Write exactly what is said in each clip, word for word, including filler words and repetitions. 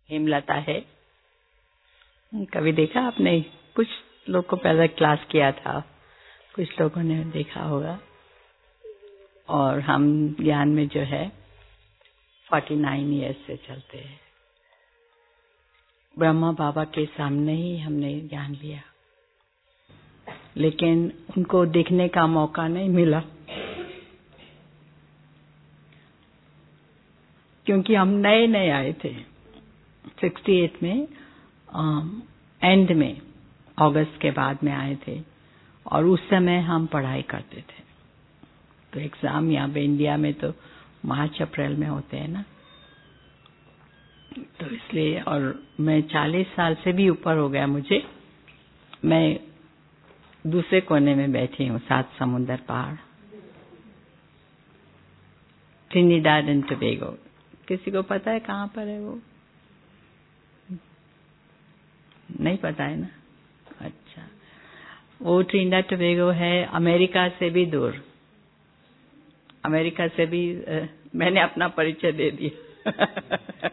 हेमलता है। कभी देखा आपने? कुछ लोग को पहले क्लास किया था, कुछ लोगों ने देखा होगा। और हम ज्ञान में जो है उनचास इयर्स से चलते हैं। ब्रह्मा बाबा के सामने ही हमने ज्ञान लिया, लेकिन उनको देखने का मौका नहीं मिला, क्योंकि हम नए नए आए थे। अड़सठ में एंड में, अगस्त के बाद में आए थे, और उस समय हम पढ़ाई करते थे। तो एग्जाम यहाँ पे इंडिया में तो मार्च अप्रैल में होते हैं ना, तो इसलिए। और मैं चालीस साल से भी ऊपर हो गया मुझे। मैं दूसरे कोने में बैठी हूँ, सात समुंदर पहाड़, ट्रिनिडाड एंड टोबैगो। किसी को पता है कहाँ पर है वो? नहीं पता है ना? अच्छा, वो ट्रिनिडाड टोबैगो है अमेरिका से भी दूर। अमेरिका से भी आ, मैंने अपना परिचय दे दिया।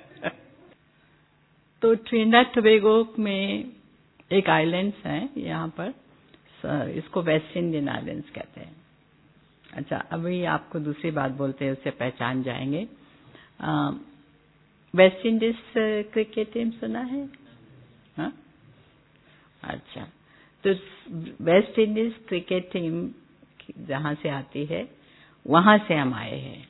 तो ट्रिनिडाड टोबैगो में एक आइलैंड्स है यहाँ पर, इसको वेस्ट इंडियन आइलैंड्स कहते हैं। अच्छा, अभी आपको दूसरी बात बोलते हैं, उससे पहचान जाएंगे। आ, वेस्ट इंडीज क्रिकेट टीम सुना है? हाँ, अच्छा। तो वेस्ट इंडीज क्रिकेट टीम जहाँ से आती है, वहां से हम आए हैं।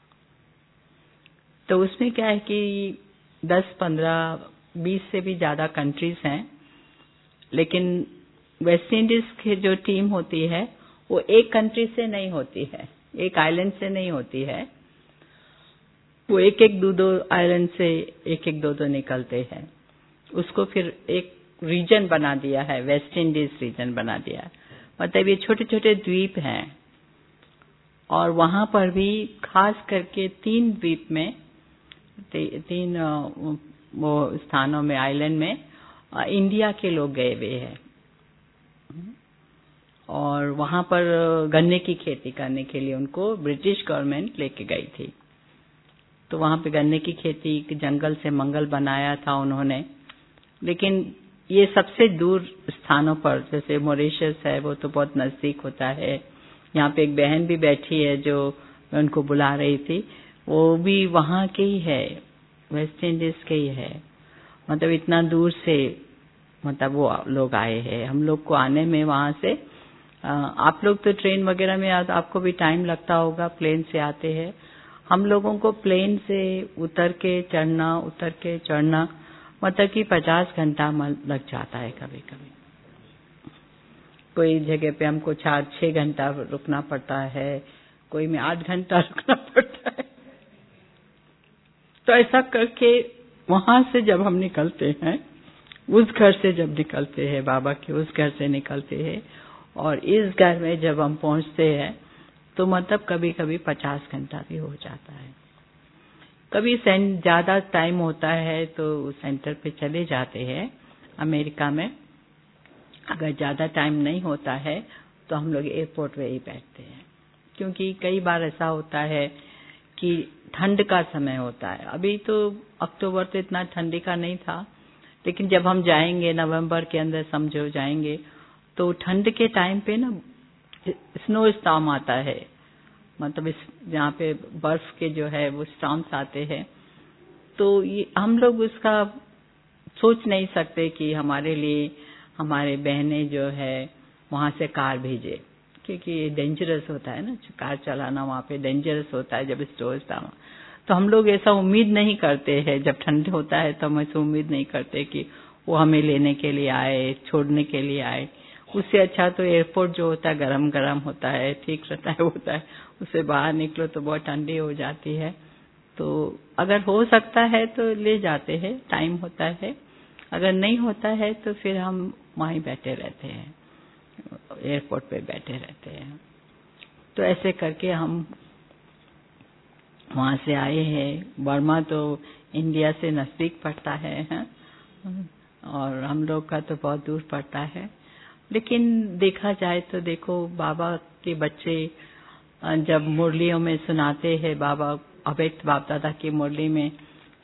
तो उसमें क्या है कि दस, पंद्रह, बीस से भी ज्यादा कंट्रीज हैं, लेकिन वेस्ट इंडीज की जो टीम होती है वो एक कंट्री से नहीं होती है, एक आइलैंड से नहीं होती है। वो एक एक दो दो आइलैंड से एक एक दो दो निकलते हैं। उसको फिर एक रीजन बना दिया है, वेस्ट इंडीज रीजन बना दिया है। मतलब ये छोटे छोटे द्वीप हैं, और वहां पर भी खास करके तीन द्वीप में, ती, तीन वो स्थानों में, आइलैंड में इंडिया के लोग गए हुए हैं, और वहां पर गन्ने की खेती करने के लिए उनको ब्रिटिश गवर्नमेंट लेके गई थी। तो वहां पे गन्ने की खेती, जंगल से मंगल बनाया था उन्होंने। लेकिन ये सबसे दूर स्थानों पर, जैसे मॉरिशस है, वो तो बहुत नजदीक होता है। यहाँ पे एक बहन भी बैठी है जो मैं उनको बुला रही थी, वो भी वहां के ही है, वेस्ट इंडीज के ही है। मतलब इतना दूर से मतलब वो लोग आए हैं। हम लोग को आने में वहां से, आप लोग तो ट्रेन वगैरह में आपको भी टाइम लगता होगा, प्लेन से आते हैं। हम लोगों को प्लेन से उतर के चढ़ना, उतर के चढ़ना, मतलब कि पचास घंटा लग जाता है कभी कभी। कोई जगह पे हमको चार छह घंटा रुकना पड़ता है, कोई में आठ घंटा रुकना पड़ता है। तो ऐसा करके वहां से जब हम निकलते हैं, उस घर से जब निकलते हैं, बाबा के उस घर से निकलते हैं, और इस घर में जब हम पहुंचते हैं, तो मतलब कभी कभी पचास घंटा भी हो जाता है। कभी ज्यादा टाइम होता है तो सेंटर पे चले जाते हैं अमेरिका में। अगर ज्यादा टाइम नहीं होता है तो हम लोग एयरपोर्ट पे ही बैठते हैं, क्योंकि कई बार ऐसा होता है कि ठंड का समय होता है। अभी तो अक्टूबर तो इतना ठंडी का नहीं था, लेकिन जब हम जाएंगे नवंबर के अंदर समझो जाएंगे, तो ठंड के टाइम पे ना स्नो स्टॉर्म आता है। मतलब इस जहाँ पे बर्फ के जो है वो स्टॉर्म्स आते हैं। तो ये हम लोग उसका सोच नहीं सकते कि हमारे लिए हमारे बहनें जो है वहां से कार भेजे, क्योंकि ये डेंजरस होता है ना, कार चलाना वहां पे डेंजरस होता है जब स्टोर स्टॉर्म। तो हम लोग ऐसा उम्मीद नहीं करते हैं, जब ठंड होता है तो हम ऐसा उम्मीद नहीं करते कि वो हमें लेने के लिए आए, छोड़ने के लिए आए। उससे अच्छा तो एयरपोर्ट जो होता है गरम गरम होता है, ठीक रहता है होता है। उससे बाहर निकलो तो बहुत ठंडी हो जाती है। तो अगर हो सकता है तो ले जाते हैं, टाइम होता है। अगर नहीं होता है तो फिर हम वहीं बैठे रहते हैं, एयरपोर्ट पे बैठे रहते हैं। तो ऐसे करके हम वहां से आए हैं। बर्मा तो इंडिया से नजदीक पड़ता है, है? और हम लोग का तो बहुत दूर पड़ता है। लेकिन देखा जाए तो देखो, बाबा के बच्चे जब मुरलियों में सुनाते हैं, बाबा अव्यक्त बाप दादा की मुरली में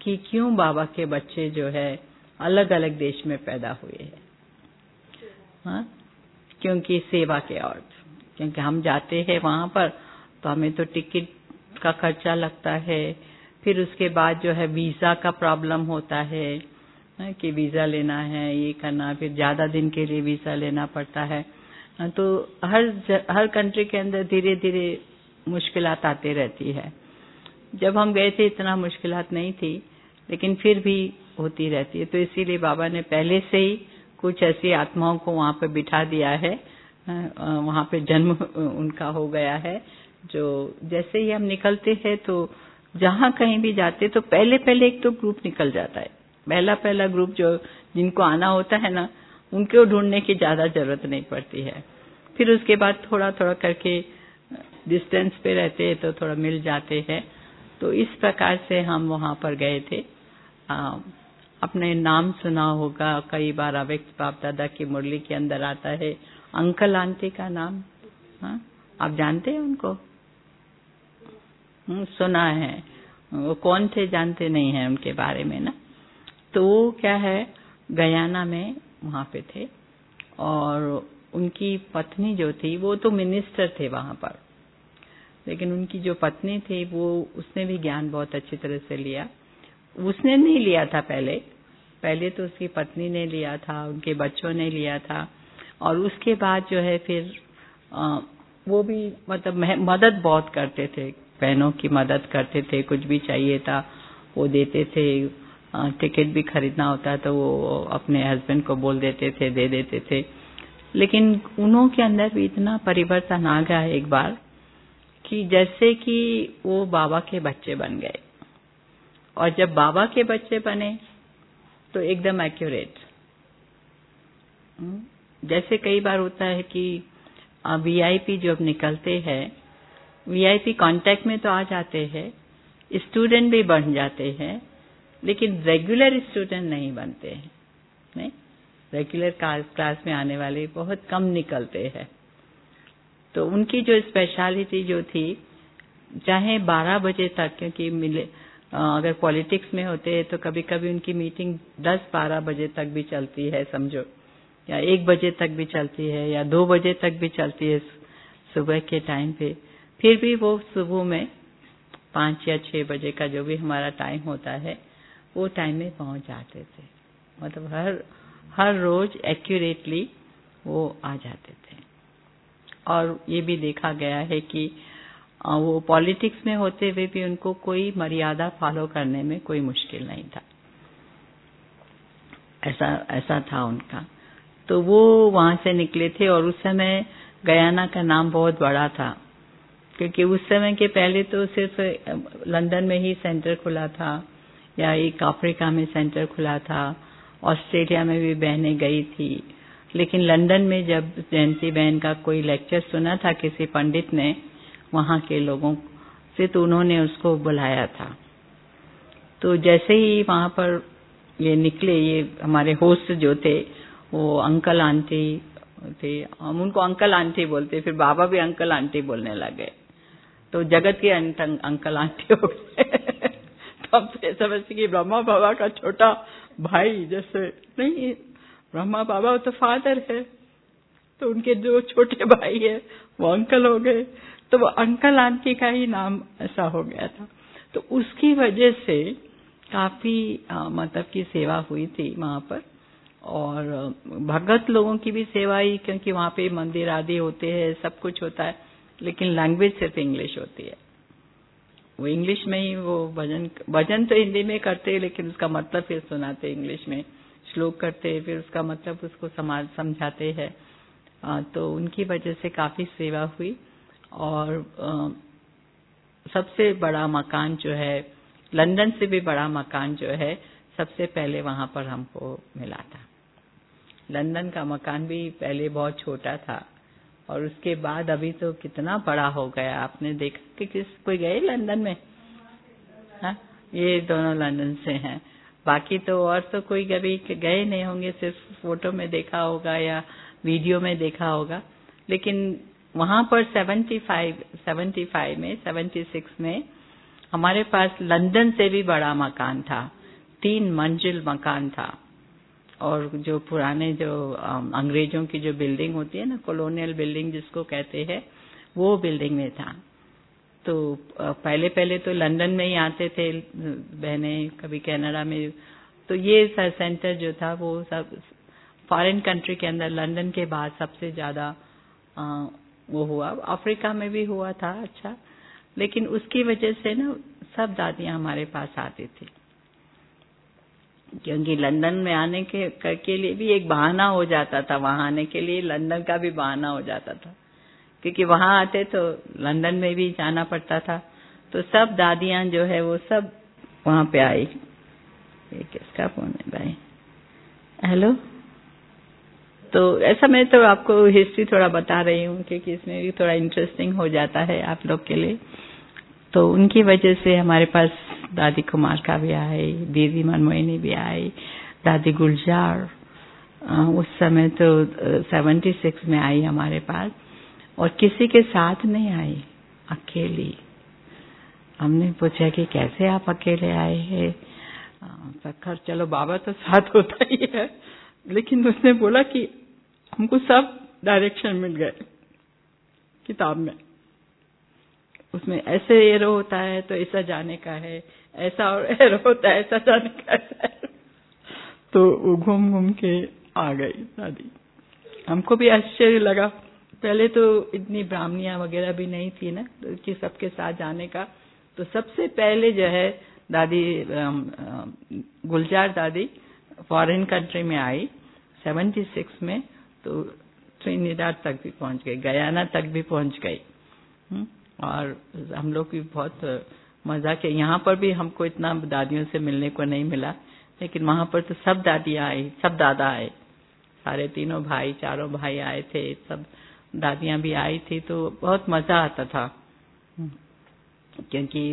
कि क्यों बाबा के बच्चे जो है अलग अलग देश में पैदा हुए हैं। हाँ, क्योंकि सेवा के और क्योंकि हम जाते हैं वहां पर तो हमें तो टिकट का खर्चा लगता है, फिर उसके बाद जो है वीजा का प्रॉब्लम होता है कि वीजा लेना है, ये करना, फिर ज्यादा दिन के लिए वीजा लेना पड़ता है। तो हर हर कंट्री के अंदर धीरे धीरे मुश्किलात आती रहती है। जब हम गए थे इतना मुश्किलात नहीं थी, लेकिन फिर भी होती रहती है। तो इसीलिए बाबा ने पहले से ही कुछ ऐसी आत्माओं को वहां पे बिठा दिया है, वहां पे जन्म उनका हो गया है, जो जैसे ही हम निकलते हैं तो जहां कहीं भी जाते तो पहले पहले एक तो ग्रुप निकल जाता है। पहला पहला ग्रुप जो जिनको आना होता है ना, उनको ढूंढने की ज्यादा जरूरत नहीं पड़ती है। फिर उसके बाद थोड़ा थोड़ा करके डिस्टेंस पे रहते हैं तो थोड़ा मिल जाते हैं। तो इस प्रकार से हम वहां पर गए थे। आ, अपने नाम सुना होगा कई बार, अव्यक्त बाप दादा की मुरली के अंदर आता है अंकल आंटी का नाम। हाँ, आप जानते हैं उनको? सुना है। वो कौन थे जानते नहीं हैं उनके बारे में ना। तो वो क्या है, गयाना में वहां पे थे और उनकी पत्नी जो थी वो तो मिनिस्टर थे वहां पर, लेकिन उनकी जो पत्नी थी वो उसने भी ज्ञान बहुत अच्छी तरह से लिया। उसने नहीं लिया था पहले पहले तो उसकी पत्नी ने लिया था, उनके बच्चों ने लिया था, और उसके बाद जो है फिर आ, वो भी मतलब मदद बहुत करते थे, बहनों की मदद करते थे, कुछ भी चाहिए था वो देते थे। टिकट भी खरीदना होता तो वो अपने हस्बैंड को बोल देते थे, दे देते थे। लेकिन उन्हों के अंदर भी इतना परिवर्तन आ गया एक बार कि जैसे कि वो बाबा के बच्चे बन गए, और जब बाबा के बच्चे बने तो एकदम एक्यूरेट। जैसे कई बार होता है कि वीआईपी जब निकलते हैं, वीआईपी कांटेक्ट में तो आ जाते हैं, स्टूडेंट भी बन जाते हैं, लेकिन रेगुलर स्टूडेंट नहीं बनते हैं। नहीं, रेगुलर क्लास में आने वाले बहुत कम निकलते हैं। तो उनकी जो स्पेशलिटी जो थी, चाहे बारह बजे तक, क्योंकि मिले अगर पॉलिटिक्स में होते हैं तो कभी कभी उनकी मीटिंग दस बारह बजे तक भी चलती है समझो, या एक बजे तक भी चलती है, या दो बजे तक भी चलती है सुबह के टाइम पे। फिर भी वो सुबह में पांच या छह बजे का जो भी हमारा टाइम होता है वो टाइम में पहुंच जाते थे। मतलब हर हर रोज एक्यूरेटली वो आ जाते थे। और ये भी देखा गया है कि वो पॉलिटिक्स में होते हुए भी उनको कोई मर्यादा फॉलो करने में कोई मुश्किल नहीं था। ऐसा ऐसा था उनका। तो वो वहां से निकले थे, और उस समय गयाना का नाम बहुत बड़ा था, क्योंकि उस समय के पहले तो सिर्फ लंदन में ही सेंटर खुला था, या एक अफ्रीका में सेंटर खुला था, ऑस्ट्रेलिया में भी बहनें गई थी। लेकिन लंदन में जब जयंती बहन का कोई लेक्चर सुना था किसी पंडित ने वहां के लोगों से, तो उन्होंने उसको बुलाया था। तो जैसे ही वहां पर ये निकले, ये हमारे होस्ट जो थे वो अंकल आंटी थे, हम उनको अंकल आंटी बोलते, फिर बाबा भी अंकल आंटी बोलने लगे, तो जगत के अंकल आंटी हो गए। तो अब तो समझते कि ब्रह्मा बाबा का छोटा भाई, जैसे नहीं, ब्रह्मा बाबा तो फादर है, तो उनके जो छोटे भाई है वो अंकल हो गए। तो वो अंकल आंटी का ही नाम ऐसा हो गया था। तो उसकी वजह से काफी मतलब की सेवा हुई थी वहां पर, और भगत लोगों की भी सेवा ही, क्योंकि वहां पे मंदिर आदि होते हैं, सब कुछ होता है, लेकिन लैंग्वेज सिर्फ इंग्लिश होती है। वो इंग्लिश में ही वो भजन भजन तो हिंदी में करते हैं, लेकिन उसका मतलब फिर सुनाते इंग्लिश में, श्लोक करते फिर उसका मतलब उसको समझाते हैं। तो उनकी वजह से काफी सेवा हुई। और सबसे बड़ा मकान जो है, लंदन से भी बड़ा मकान जो है, सबसे पहले वहां पर हमको मिला था। लंदन का मकान भी पहले बहुत छोटा था, और उसके बाद अभी तो कितना बड़ा हो गया। आपने देखा कि किस कोई गए लंदन में? हाँ, ये दोनों लंदन से हैं, बाकी तो और तो कोई कभी गए नहीं होंगे, सिर्फ फोटो में देखा होगा या वीडियो में देखा होगा। लेकिन वहां पर पचहत्तर, पचहत्तर में, छिहत्तर में हमारे पास लंदन से भी बड़ा मकान था, तीन मंजिल मकान था। और जो पुराने जो अंग्रेजों की जो बिल्डिंग होती है ना, कॉलोनियल बिल्डिंग जिसको कहते हैं, वो बिल्डिंग में था। तो पहले पहले तो लंदन में ही आते थे बहने, कभी कनाडा में। तो ये सेंटर जो था वो सब फॉरेन कंट्री के अंदर लंदन के बाद सबसे ज्यादा वो हुआ। अफ्रीका में भी हुआ था अच्छा, लेकिन उसकी वजह से ना सब दादियां हमारे पास आती थी, क्योंकि लंदन में आने के के लिए भी एक बहाना हो जाता था। वहां आने के लिए लंदन का भी बहाना हो जाता था, क्योंकि वहां आते तो लंदन में भी जाना पड़ता था। तो सब दादियां जो है वो सब वहां पे आई। ये किसका फोन है भाई? हेलो। तो ऐसा मैं तो आपको हिस्ट्री थोड़ा बता रही हूँ, क्योंकि इसमें भी थोड़ा इंटरेस्टिंग हो जाता है आप लोग के लिए। तो उनकी वजह से हमारे पास दादी कुमार का भी आई, दीदी मनमोहिनी भी आई, दादी गुलजार उस समय तो सेवेंटी सिक्स में आई हमारे पास, और किसी के साथ नहीं आई, अकेली। हमने पूछा कि कैसे आप अकेले आए हैं? खैर चलो, बाबा तो साथ होता ही है, लेकिन उसने बोला कि हमको सब डायरेक्शन मिल गए किताब में। उसमें ऐसे एरो होता है तो ऐसा जाने का है, ऐसा और एरो होता है ऐसा जाने का है। तो वो घूम घूम के आ गई दादी। हमको भी आश्चर्य लगा। पहले तो इतनी ब्राह्मणियां वगैरह भी नहीं थी ना कि सबके साथ जाने का। तो सबसे पहले जो है दादी गुलजार दादी फॉरेन कंट्री में आई सेवेंटी सिक्स में, तो ट्रिनिडाद तक भी पहुंच गई, गयाना तक भी पहुंच गई। और हम लोग भी बहुत मजा किया। यहाँ पर भी हमको इतना दादियों से मिलने को नहीं मिला, लेकिन वहां पर तो सब दादियां आई, सब दादा आए, सारे तीनों भाई चारों भाई आए थे, सब दादियां भी आई थी। तो बहुत मजा आता था, क्योंकि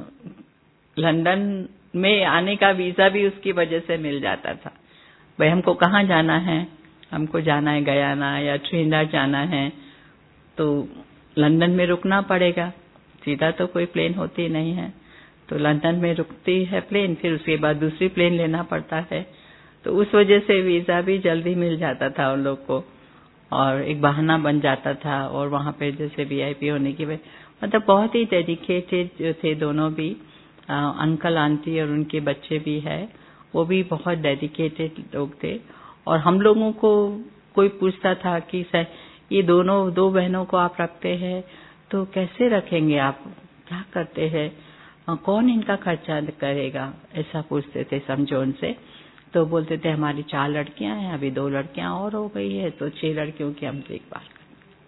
लंदन में आने का वीजा भी उसकी वजह से मिल जाता था। भाई हमको कहाँ जाना है, हमको जाना है गयाना या ट्रिनिडाद जाना है, तो लंदन में रुकना पड़ेगा। सीधा तो कोई प्लेन होती नहीं है, तो लंदन में रुकती है प्लेन, फिर उसके बाद दूसरी प्लेन लेना पड़ता है। तो उस वजह से वीजा भी जल्दी मिल जाता था उन लोग को, और एक बहाना बन जाता था। और वहां पे जैसे वीआईपी होने की वजह, मतलब बहुत ही डेडिकेटेड जो थे दोनों भी, आ, अंकल आंटी और उनके बच्चे भी है, वो भी बहुत डेडिकेटेड लोग थे। और हम लोगों को कोई पूछता था कि सर ये दोनों दो बहनों को आप रखते हैं तो कैसे रखेंगे, आप क्या करते हैं, कौन इनका खर्चा करेगा, ऐसा पूछते थे समझौन से। तो बोलते थे हमारी चार लड़कियां हैं, अभी दो लड़कियां और हो गई है, तो छह लड़कियों की हम देखभाल करें।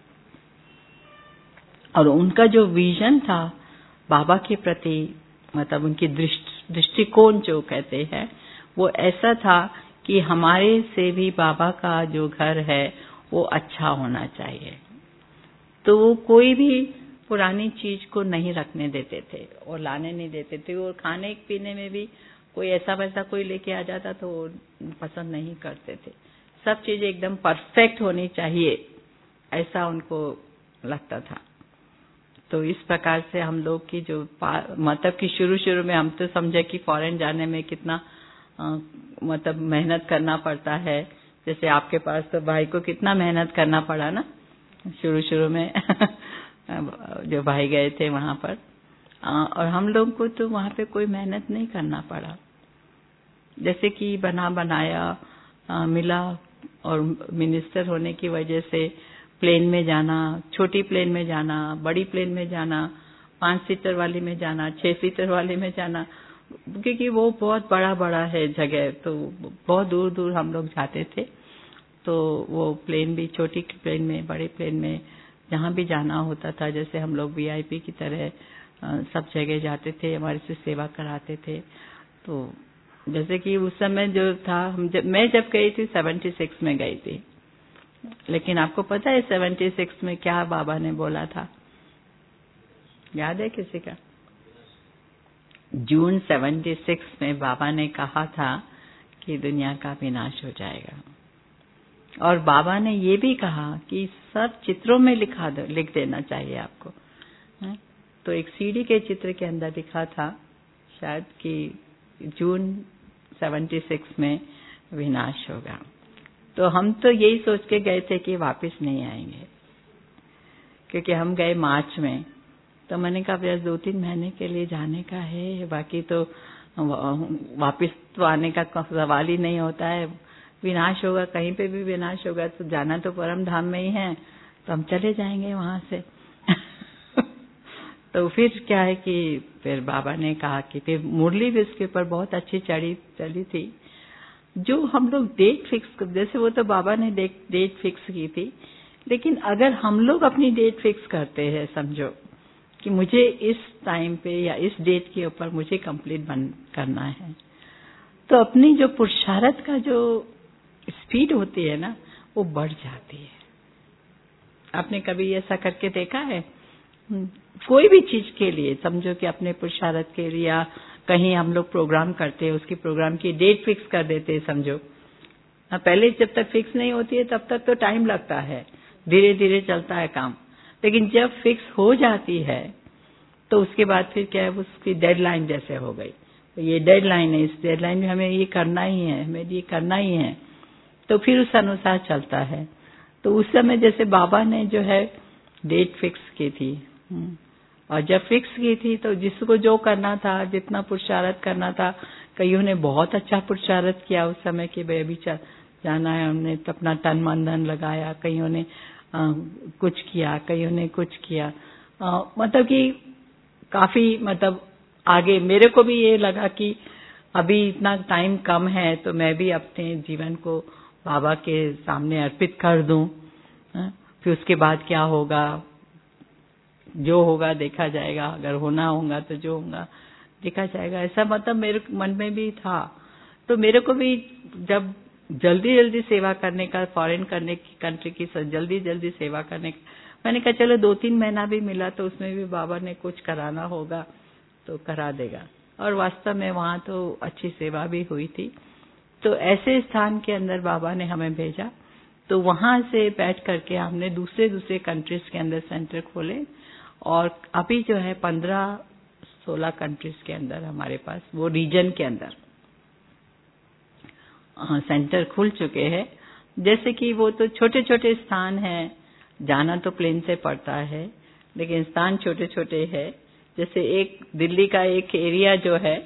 और उनका जो विजन था बाबा के प्रति, मतलब उनकी दृष्टिकोण जो कहते हैं, वो ऐसा था कि हमारे से भी बाबा का जो घर है वो अच्छा होना चाहिए। तो वो कोई भी पुरानी चीज को नहीं रखने देते थे और लाने नहीं देते थे। और खाने पीने में भी कोई ऐसा वैसा कोई लेके आ जाता तो वो पसंद नहीं करते थे। सब चीजें एकदम परफेक्ट होनी चाहिए, ऐसा उनको लगता था। तो इस प्रकार से हम लोग की जो मतलब कि शुरू शुरू में हम तो समझे कि फॉरेन जाने में कितना आ, मतलब मेहनत करना पड़ता है। जैसे आपके पास तो भाई को कितना मेहनत करना पड़ा ना शुरू शुरू में जो भाई गए थे वहां पर, आ, और हम लोग को तो वहां पे कोई मेहनत नहीं करना पड़ा। जैसे कि बना बनाया आ, मिला, और मिनिस्टर होने की वजह से प्लेन में जाना, छोटी प्लेन में जाना, बड़ी प्लेन में जाना, पांच सीटर वाली में जाना, छह सीटर वाली में जाना, क्योंकि वो बहुत बड़ा बड़ा है जगह, तो बहुत दूर दूर हम लोग जाते थे। तो वो प्लेन भी, छोटी प्लेन में, बड़े प्लेन में, जहां भी जाना होता था, जैसे हम लोग वीआईपी की तरह सब जगह जाते थे, हमारे से सेवा कराते थे। तो जैसे कि उस समय जो था, हम जब मैं जब गई थी सेवेंटी सिक्स में गई थी, लेकिन आपको पता है सेवेंटी सिक्स में क्या बाबा ने बोला था, याद है किसी का? जून सेवेंटी सिक्स में बाबा ने कहा था कि दुनिया का विनाश हो जाएगा। और बाबा ने ये भी कहा कि सब चित्रों में लिखा दो, लिख देना चाहिए आपको, है? तो एक सीढ़ी के चित्र के अंदर लिखा था शायद कि जून छिहत्तर में विनाश होगा। तो हम तो यही सोच के गए थे कि वापस नहीं आएंगे, क्योंकि हम गए मार्च में। तो मैंने कहा बस दो तीन महीने के लिए जाने का है, बाकी तो वापस तो आने का सवाल ही नहीं होता है। विनाश होगा, कहीं पे भी विनाश होगा तो जाना तो परम धाम में ही है, तो हम चले जाएंगे वहां से। तो फिर क्या है कि फिर बाबा ने कहा कि फिर मुरली भी उसके ऊपर बहुत अच्छी चढ़ी चली थी। जो हम लोग डेट फिक्स, जैसे वो तो बाबा ने डेट फिक्स की थी, लेकिन अगर हम लोग अपनी डेट फिक्स करते हैं, समझो कि मुझे इस टाइम पे या इस डेट के ऊपर मुझे कंप्लीट बन करना है, तो अपनी जो पुरुषार्थ का जो स्पीड होती है ना, वो बढ़ जाती है। आपने कभी ऐसा करके देखा है? कोई भी चीज के लिए, समझो कि अपने पुरुषार्थ के लिए या कहीं हम लोग प्रोग्राम करते हैं, उसकी प्रोग्राम की डेट फिक्स कर देते हैं, समझो। पहले जब तक फिक्स नहीं होती है तब तक तो टाइम लगता है, धीरे धीरे चलता है काम। लेकिन जब फिक्स हो जाती है तो उसके बाद फिर क्या है, उसकी डेडलाइन जैसे हो गई, तो ये डेडलाइन है, इस डेडलाइन में हमें ये करना ही है, हमें ये करना ही है, तो फिर उस अनुसार चलता है। तो उस समय जैसे बाबा ने जो है डेट फिक्स की थी, और जब फिक्स की थी तो जिसको जो करना था, जितना पुरुषार्थ करना था, कईयों ने बहुत अच्छा पुरुषार्थ किया उस समय कि भाई अभी जाना है, हमने तो अपना तन मन धन लगाया, कईयों ने आ, कुछ किया, कईयों ने कुछ किया, आ, मतलब कि काफी, मतलब आगे मेरे को भी ये लगा कि अभी इतना टाइम कम है तो मैं भी अपने जीवन को बाबा के सामने अर्पित कर दूं, फिर उसके बाद क्या होगा, जो होगा देखा जाएगा, अगर होना होगा तो जो होगा देखा जाएगा, ऐसा मतलब मेरे मन में भी था। तो मेरे को भी जब जल्दी जल्दी सेवा करने का, फॉरेन करने की कंट्री की जल्दी जल्दी सेवा करने का, मैंने कहा चलो दो तीन महीना भी मिला तो उसमें भी बाबा ने कुछ कराना होगा तो करा देगा। और वास्तव में वहां तो अच्छी सेवा भी हुई थी। तो ऐसे स्थान के अंदर बाबा ने हमें भेजा, तो वहां से बैठ करके हमने दूसरे दूसरे कंट्रीज के अंदर सेंटर खोले, और अभी जो है पंद्रह सोलह कंट्रीज के अंदर हमारे पास वो रीजन के अंदर सेंटर खुल चुके हैं। जैसे कि वो तो छोटे छोटे स्थान हैं, जाना तो प्लेन से पड़ता है, लेकिन स्थान छोटे छोटे हैं। जैसे एक दिल्ली का एक एरिया जो है,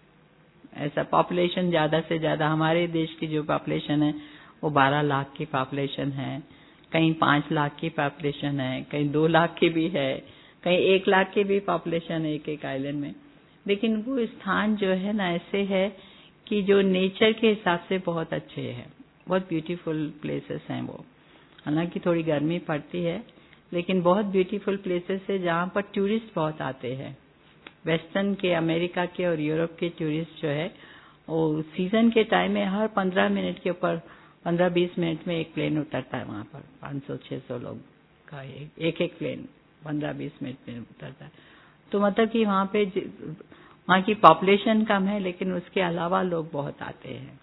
ऐसा पॉपुलेशन ज्यादा से ज्यादा, हमारे देश की जो पॉपुलेशन है वो बारह लाख की पॉपुलेशन है, कहीं पांच लाख की पॉपुलेशन है, कहीं दो लाख की भी है, कहीं एक लाख की भी पॉपुलेशन है एक एक आइलैंड में। लेकिन वो स्थान जो है ना ऐसे है कि जो नेचर के हिसाब से बहुत अच्छे हैं, बहुत ब्यूटीफुल प्लेसेस हैं वो। हालांकि थोड़ी गर्मी पड़ती है, लेकिन बहुत ब्यूटीफुल प्लेसेस है जहां पर टूरिस्ट बहुत आते हैं। वेस्टर्न के, अमेरिका के और यूरोप के टूरिस्ट जो है वो सीजन के टाइम में हर पंद्रह मिनट के ऊपर, पंद्रह बीस मिनट में एक प्लेन उतरता है वहां पर, पाँच सौ छह सौ लोग का एक एक प्लेन पंद्रह बीस मिनट में उतरता है। तो मतलब कि वहां पे वहां की पॉपुलेशन कम है, लेकिन उसके अलावा लोग बहुत आते हैं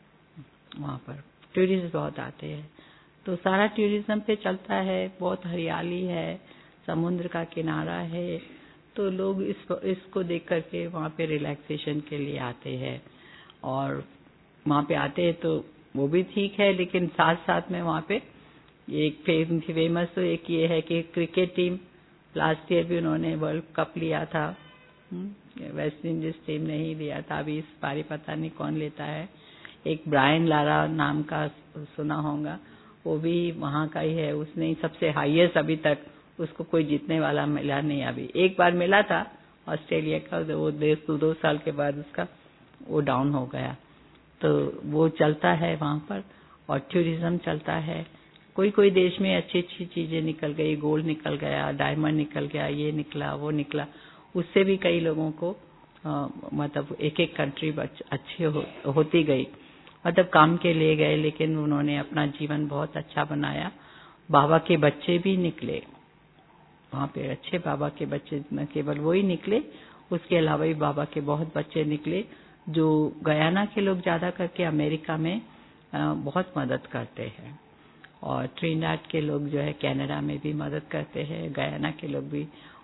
वहां पर, टूरिस्ट बहुत आते हैं। तो सारा टूरिज्म पे चलता है, बहुत हरियाली है, समुद्र का किनारा है, तो लोग इस इसको देख करके वहां पे रिलैक्सेशन के लिए आते हैं। और वहां पे आते हैं तो वो भी ठीक है, लेकिन साथ साथ में वहां पे एक फेमस तो एक ये है कि क्रिकेट टीम, लास्ट ईयर भी उन्होंने वर्ल्ड कप लिया था, वेस्ट इंडीज टीम ने ही लिया था, अभी इस बारी पता नहीं कौन लेता है। एक ब्रायन लारा नाम का सुना होगा, वो भी वहां का ही है, उसने ही सबसे हाईएस्ट अभी तक, उसको कोई जीतने वाला मिला नहीं। अभी एक बार मिला था ऑस्ट्रेलिया का, वो देश तो दो साल के बाद उसका वो डाउन हो गया। तो वो चलता है वहां पर, और टूरिज्म चलता है। कोई कोई देश में अच्छी अच्छी चीजें निकल गई, गोल्ड निकल गया, डायमंड निकल गया, ये निकला वो निकला, उससे भी कई लोगों को आ, मतलब एक एक कंट्री अच्छी हो, होती गई, मतलब काम के लिए गए, लेकिन उन्होंने अपना जीवन बहुत अच्छा बनाया। बाबा के बच्चे भी निकले वहां पे, अच्छे बाबा के बच्चे, न केवल वो ही निकले, उसके अलावा भी बाबा के बहुत बच्चे निकले, जो गयाना के लोग ज्यादा करके अमेरिका में आ, बहुत मदद करते हैं, और ट्रिनिडाद के लोग जो है कनाडा में भी मदद करते हैं, गयाना के लोग भी,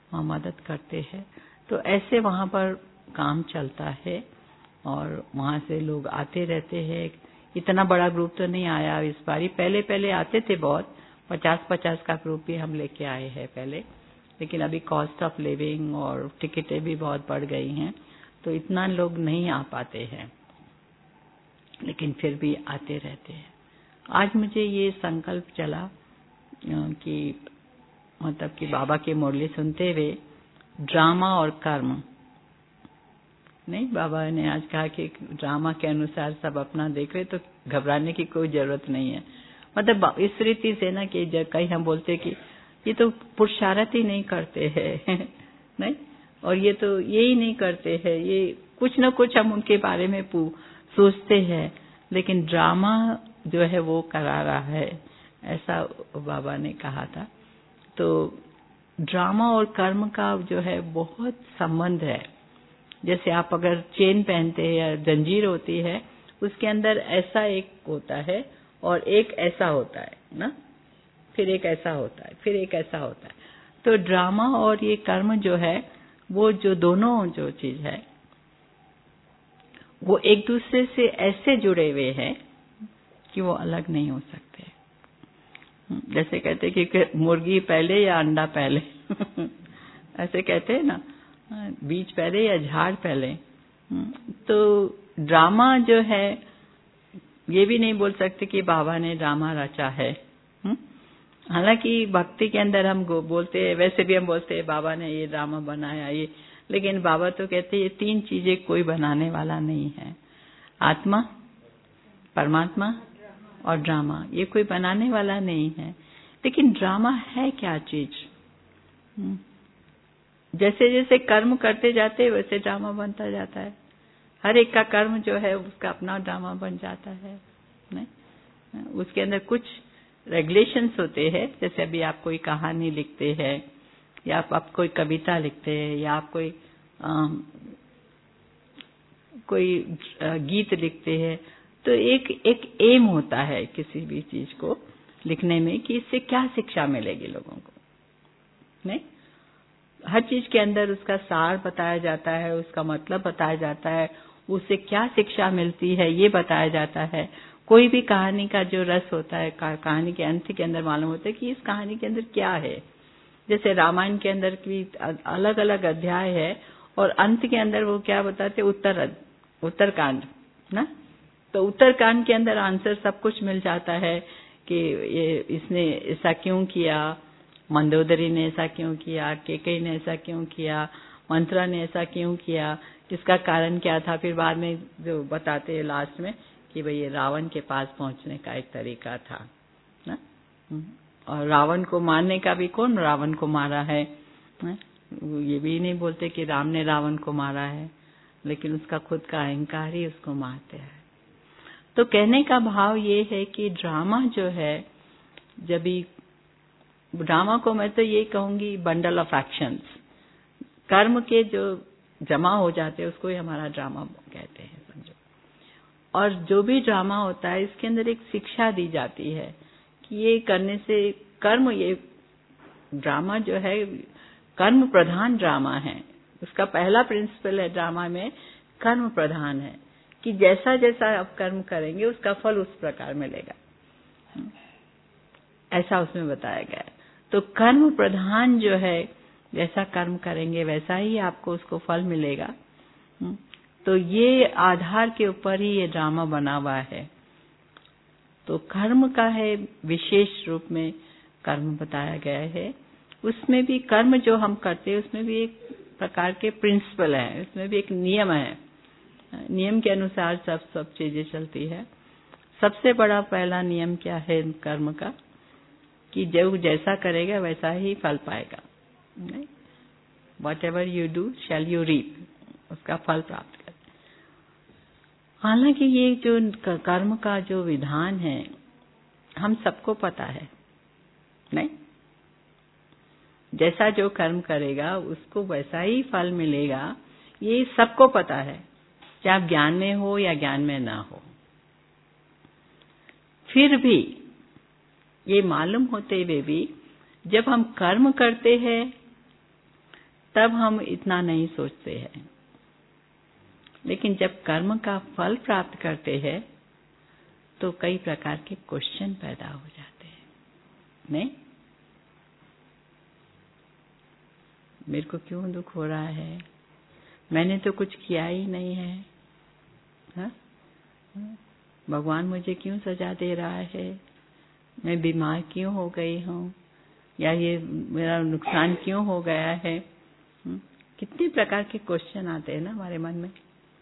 वहाँ मदद करते हैं। तो ऐसे वहाँ पर काम चलता है और वहाँ से लोग आते रहते हैं। इतना बड़ा ग्रुप तो नहीं आया इस बारी, पहले पहले आते थे बहुत, पचास पचास का ग्रुप भी हम लेके आए हैं पहले, लेकिन अभी कॉस्ट ऑफ लिविंग और टिकटें भी बहुत बढ़ गई हैं, तो इतना लोग नहीं आ पाते हैं, लेकिन फिर भी आते रहते हैं। आज मुझे ये संकल्प चला कि मतलब कि बाबा की मुरली सुनते हुए ड्रामा और कर्म नहीं, बाबा ने आज कहा कि ड्रामा के अनुसार सब अपना देख रहे, तो घबराने की कोई जरूरत नहीं है। मतलब इस रीति से ना कि जब कहीं हम बोलते कि ये तो पुरुषार्थ ही नहीं करते हैं नहीं, और ये तो ये ही नहीं करते हैं, ये कुछ न कुछ हम उनके बारे में सोचते हैं, लेकिन ड्रामा जो है वो करा रहा है, ऐसा बाबा ने कहा था। तो ड्रामा और कर्म का जो है बहुत संबंध है। जैसे आप अगर चेन पहनते हैं या जंजीर होती है, उसके अंदर ऐसा एक होता है और एक ऐसा होता है ना, फिर एक ऐसा होता है, फिर एक ऐसा होता है। तो ड्रामा और ये कर्म जो है, वो जो दोनों जो चीज है वो एक दूसरे से ऐसे जुड़े हुए हैं कि वो अलग नहीं हो सकते। जैसे कहते हैं कि मुर्गी पहले या अंडा पहले ऐसे कहते हैं ना, बीज पहले या झाड़ पहले। तो ड्रामा जो है, ये भी नहीं बोल सकते कि बाबा ने ड्रामा रचा है। हालांकि भक्ति के अंदर हम बोलते हैं, वैसे भी हम बोलते हैं बाबा ने ये ड्रामा बनाया ये, लेकिन बाबा तो कहते हैं ये तीन चीजें कोई बनाने वाला नहीं है, आत्मा, परमात्मा और ड्रामा, ये कोई बनाने वाला नहीं है। लेकिन ड्रामा है क्या चीज? जैसे जैसे कर्म करते जाते वैसे ड्रामा बनता जाता है। हर एक का कर्म जो है उसका अपना ड्रामा बन जाता है, नहीं? उसके अंदर कुछ रेगुलेशंस होते हैं। जैसे अभी आप कोई कहानी लिखते हैं या आप, आप कोई कविता लिखते हैं या आप कोई आ, कोई गीत लिखते हैं, तो एक एक एम होता है किसी भी चीज को लिखने में कि इससे क्या शिक्षा मिलेगी लोगों को, नहीं? हर चीज के अंदर उसका सार बताया जाता है, उसका मतलब बताया जाता है, उससे क्या शिक्षा मिलती है ये बताया जाता है। कोई भी कहानी का जो रस होता है, कहानी के अंत के अंदर मालूम होता है कि इस कहानी के अंदर क्या है। जैसे रामायण के अंदर भी अलग अलग अध्याय है और अंत के अंदर वो क्या बताते, उत्तर उत्तरकांड ना, तो उत्तरकांड के अंदर आंसर सब कुछ मिल जाता है कि ये इसने ऐसा क्यों किया, मंदोदरी ने ऐसा क्यों किया, केकई ने ऐसा क्यों किया, मंत्रा ने ऐसा क्यों किया, इसका कारण क्या था। फिर बाद में जो बताते हैं लास्ट में कि भाई ये रावण के पास पहुंचने का एक तरीका था ना, और रावण को मारने का भी कौन रावण को मारा है ना? ये भी नहीं बोलते कि राम ने रावण को मारा है, लेकिन उसका खुद का अहंकार ही उसको मारते हैं। तो कहने का भाव ये है कि ड्रामा जो है, जब भी ड्रामा को मैं तो ये कहूंगी बंडल ऑफ एक्शंस, कर्म के जो जमा हो जाते हैं उसको ही हमारा ड्रामा कहते हैं, समझो। और जो भी ड्रामा होता है इसके अंदर एक शिक्षा दी जाती है कि ये करने से कर्म, ये ड्रामा जो है कर्म प्रधान ड्रामा है। उसका पहला प्रिंसिपल है ड्रामा में, कर्म प्रधान है कि जैसा जैसा आप कर्म करेंगे उसका फल उस प्रकार मिलेगा, ऐसा उसमें बताया गया है। तो कर्म प्रधान जो है, जैसा कर्म करेंगे वैसा ही आपको उसको फल मिलेगा। तो ये आधार के ऊपर ही ये ड्रामा बना हुआ है। तो कर्म का है विशेष रूप में कर्म बताया गया है। उसमें भी कर्म जो हम करते हैं उसमें भी एक प्रकार के प्रिंसिपल है, उसमें भी एक नियम है, नियम के अनुसार सब सब चीजें चलती है। सबसे बड़ा पहला नियम क्या है कर्म का, कि जो जैसा करेगा वैसा ही फल पाएगा, नहीं? Whatever you do shall you reap, उसका फल प्राप्त कर। हालांकि ये जो कर्म का जो विधान है हम सबको पता है, नहीं? जैसा जो कर्म करेगा उसको वैसा ही फल मिलेगा, ये सबको पता है, चाहे आप ज्ञान में हो या ज्ञान में ना हो। फिर भी ये मालूम होते हुए भी जब हम कर्म करते हैं तब हम इतना नहीं सोचते हैं। लेकिन जब कर्म का फल प्राप्त करते हैं तो कई प्रकार के क्वेश्चन पैदा हो जाते हैं। नहीं, मेरे को क्यों दुख हो रहा है? मैंने तो कुछ किया ही नहीं है। हा? भगवान मुझे क्यों सजा दे रहा है? मैं बीमार क्यों हो गई हूँ? या ये मेरा नुकसान क्यों हो गया है? कितने प्रकार के क्वेश्चन आते हैं ना हमारे मन में।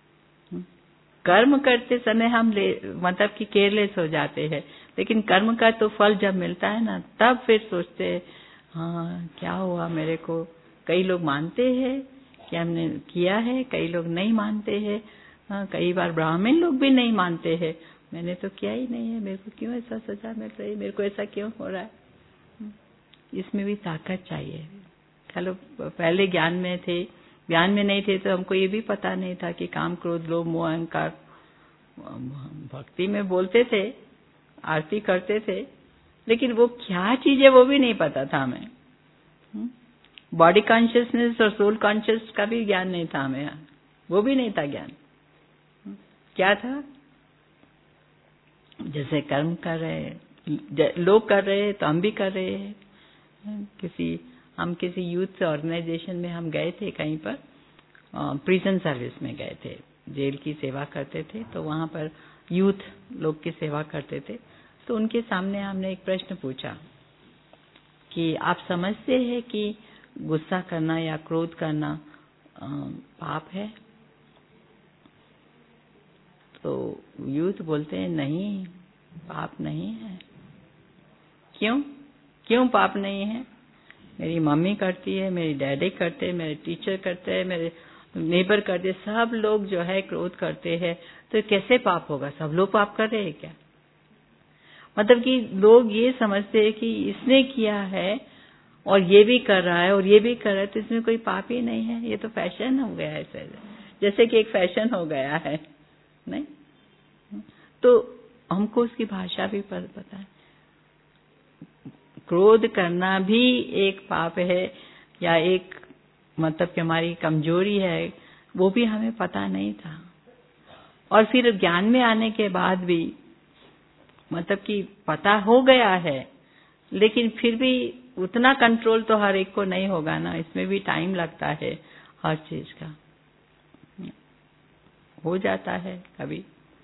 कर्म करते समय हम ले मतलब कि केयरलेस हो जाते हैं, लेकिन कर्म का तो फल जब मिलता है ना, तब फिर सोचते हैं हाँ क्या हुआ मेरे को। कई लोग मानते हैं कि हमने किया है, कई लोग नहीं मानते हैं। हाँ, कई बार ब्राह्मण लोग भी नहीं मानते हैं, मैंने तो किया ही नहीं है, मेरे को क्यों ऐसा सजा मिल रही है, मेरे को ऐसा क्यों हो रहा है। इसमें भी ताकत चाहिए। चलो पहले ज्ञान में थे, ज्ञान में नहीं थे तो हमको ये भी पता नहीं था कि काम, क्रोध, लोभ, मोह, अहंकार। भक्ति में बोलते थे, आरती करते थे, लेकिन वो क्या चीज है वो भी नहीं पता था हमें। बॉडी कॉन्शियसनेस और सोल कॉन्शियस का भी ज्ञान नहीं था हमें, वो भी नहीं था ज्ञान। क्या था? जैसे कर्म कर रहे, लोग कर रहे तो हम भी कर रहे हैं। किसी हम किसी यूथ ऑर्गेनाइजेशन में हम गए थे, कहीं पर प्रिजन सर्विस में गए थे, जेल की सेवा करते थे, तो वहां पर यूथ लोग की सेवा करते थे। तो उनके सामने हमने एक प्रश्न पूछा कि आप समझते हैं कि गुस्सा करना या क्रोध करना पाप है? तो यूथ बोलते हैं नहीं, पाप नहीं है। क्यों क्यों पाप नहीं है? मेरी मम्मी करती है, मेरी डैडी करते हैं, मेरे टीचर करते हैं, मेरे नेबर करते हैं, सब लोग जो है क्रोध करते हैं, तो कैसे पाप होगा? सब लोग पाप कर रहे हैं क्या? मतलब कि लोग ये समझते हैं कि इसने किया है और ये भी कर रहा है और ये भी कर रहा है, तो इसमें कोई पाप ही नहीं है। ये तो फैशन हो गया है, जैसे कि एक फैशन हो गया है। नहीं, तो हमको उसकी भाषा भी पता है। क्रोध करना भी एक पाप है या एक मतलब कि हमारी कमजोरी है, वो भी हमें पता नहीं था। और फिर ज्ञान में आने के बाद भी मतलब कि पता हो गया है, लेकिन फिर भी उतना कंट्रोल तो हर एक को नहीं होगा ना, इसमें भी टाइम लगता है। हर चीज का हो जाता है, कभी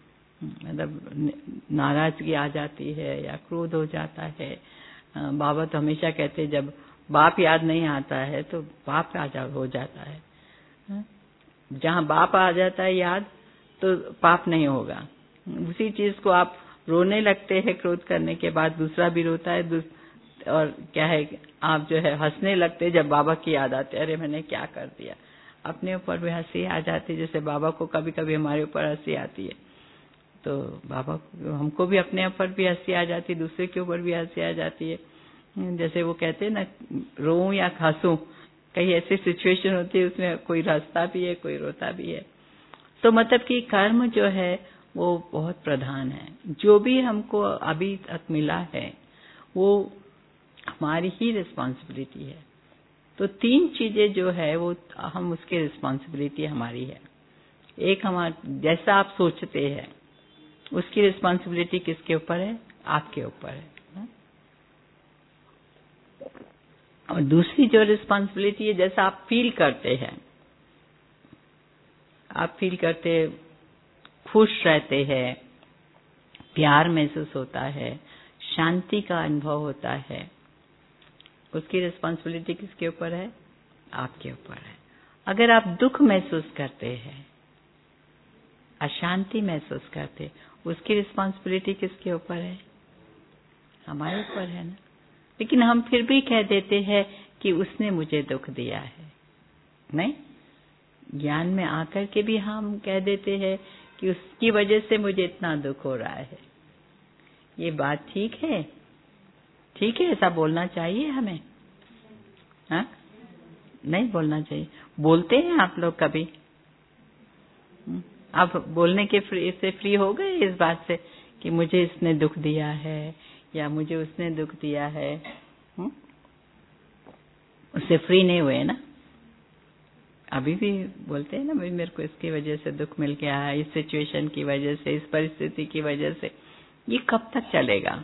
मतलब नाराजगी आ जाती है या क्रोध हो जाता है। बाबा तो हमेशा कहते जब बाप याद नहीं आता है तो बाप आ जा हो जाता है। जहाँ बाप आ जाता है याद तो पाप नहीं होगा। उसी चीज को आप रोने लगते हैं क्रोध करने के बाद, दूसरा भी रोता है, और क्या है आप जो है हंसने लगते जब बाबा की याद आती है, अरे मैंने क्या कर दिया। अपने ऊपर भी हंसी आ जाती है, जैसे बाबा को कभी कभी हमारे ऊपर हंसी आती है, तो बाबा हमको भी अपने ऊपर भी हंसी आ जाती है, दूसरे के ऊपर भी हंसी आ जाती है। जैसे वो कहते हैं ना, रोऊं या हंसूं, कई ऐसी सिचुएशन होती है उसमें कोई हंसता भी है, कोई रोता भी है। तो मतलब कि कर्म जो है वो बहुत प्रधान है। जो भी हमको अभी तक मिला है वो हमारी ही रिस्पॉन्सिबिलिटी है। तो तीन चीजें जो है वो हम उसकी रिस्पॉन्सिबिलिटी हमारी है। एक हमारा जैसा आप सोचते हैं उसकी रिस्पॉन्सिबिलिटी किसके ऊपर है? आपके ऊपर है। और दूसरी जो रिस्पॉन्सिबिलिटी है, जैसा आप फील करते हैं, आप फील करते खुश रहते हैं, प्यार महसूस होता है, शांति का अनुभव होता है, उसकी रिस्पॉन्सिबिलिटी किसके ऊपर है? आपके ऊपर है। अगर आप दुख महसूस करते हैं, अशांति महसूस करते, उसकी रिस्पॉन्सिबिलिटी किसके ऊपर है? हमारे ऊपर है ना। लेकिन हम फिर भी कह देते हैं कि उसने मुझे दुख दिया है। नहीं, ज्ञान में आकर के भी हम कह देते हैं कि उसकी वजह से मुझे इतना दुख हो रहा है। ये बात ठीक है? ठीक है, ऐसा बोलना चाहिए हमें? हाँ, नहीं बोलना चाहिए। बोलते हैं आप लोग कभी? आप बोलने के फ्री से फ्री हो गए इस बात से कि मुझे इसने दुख दिया है या मुझे उसने दुख दिया है? हुँ? उससे फ्री नहीं हुए ना। अभी भी बोलते हैं ना, भाई मेरे को इसकी वजह से दुख मिल गया है, इस सिचुएशन की वजह से, इस परिस्थिति की वजह से। ये कब तक चलेगा?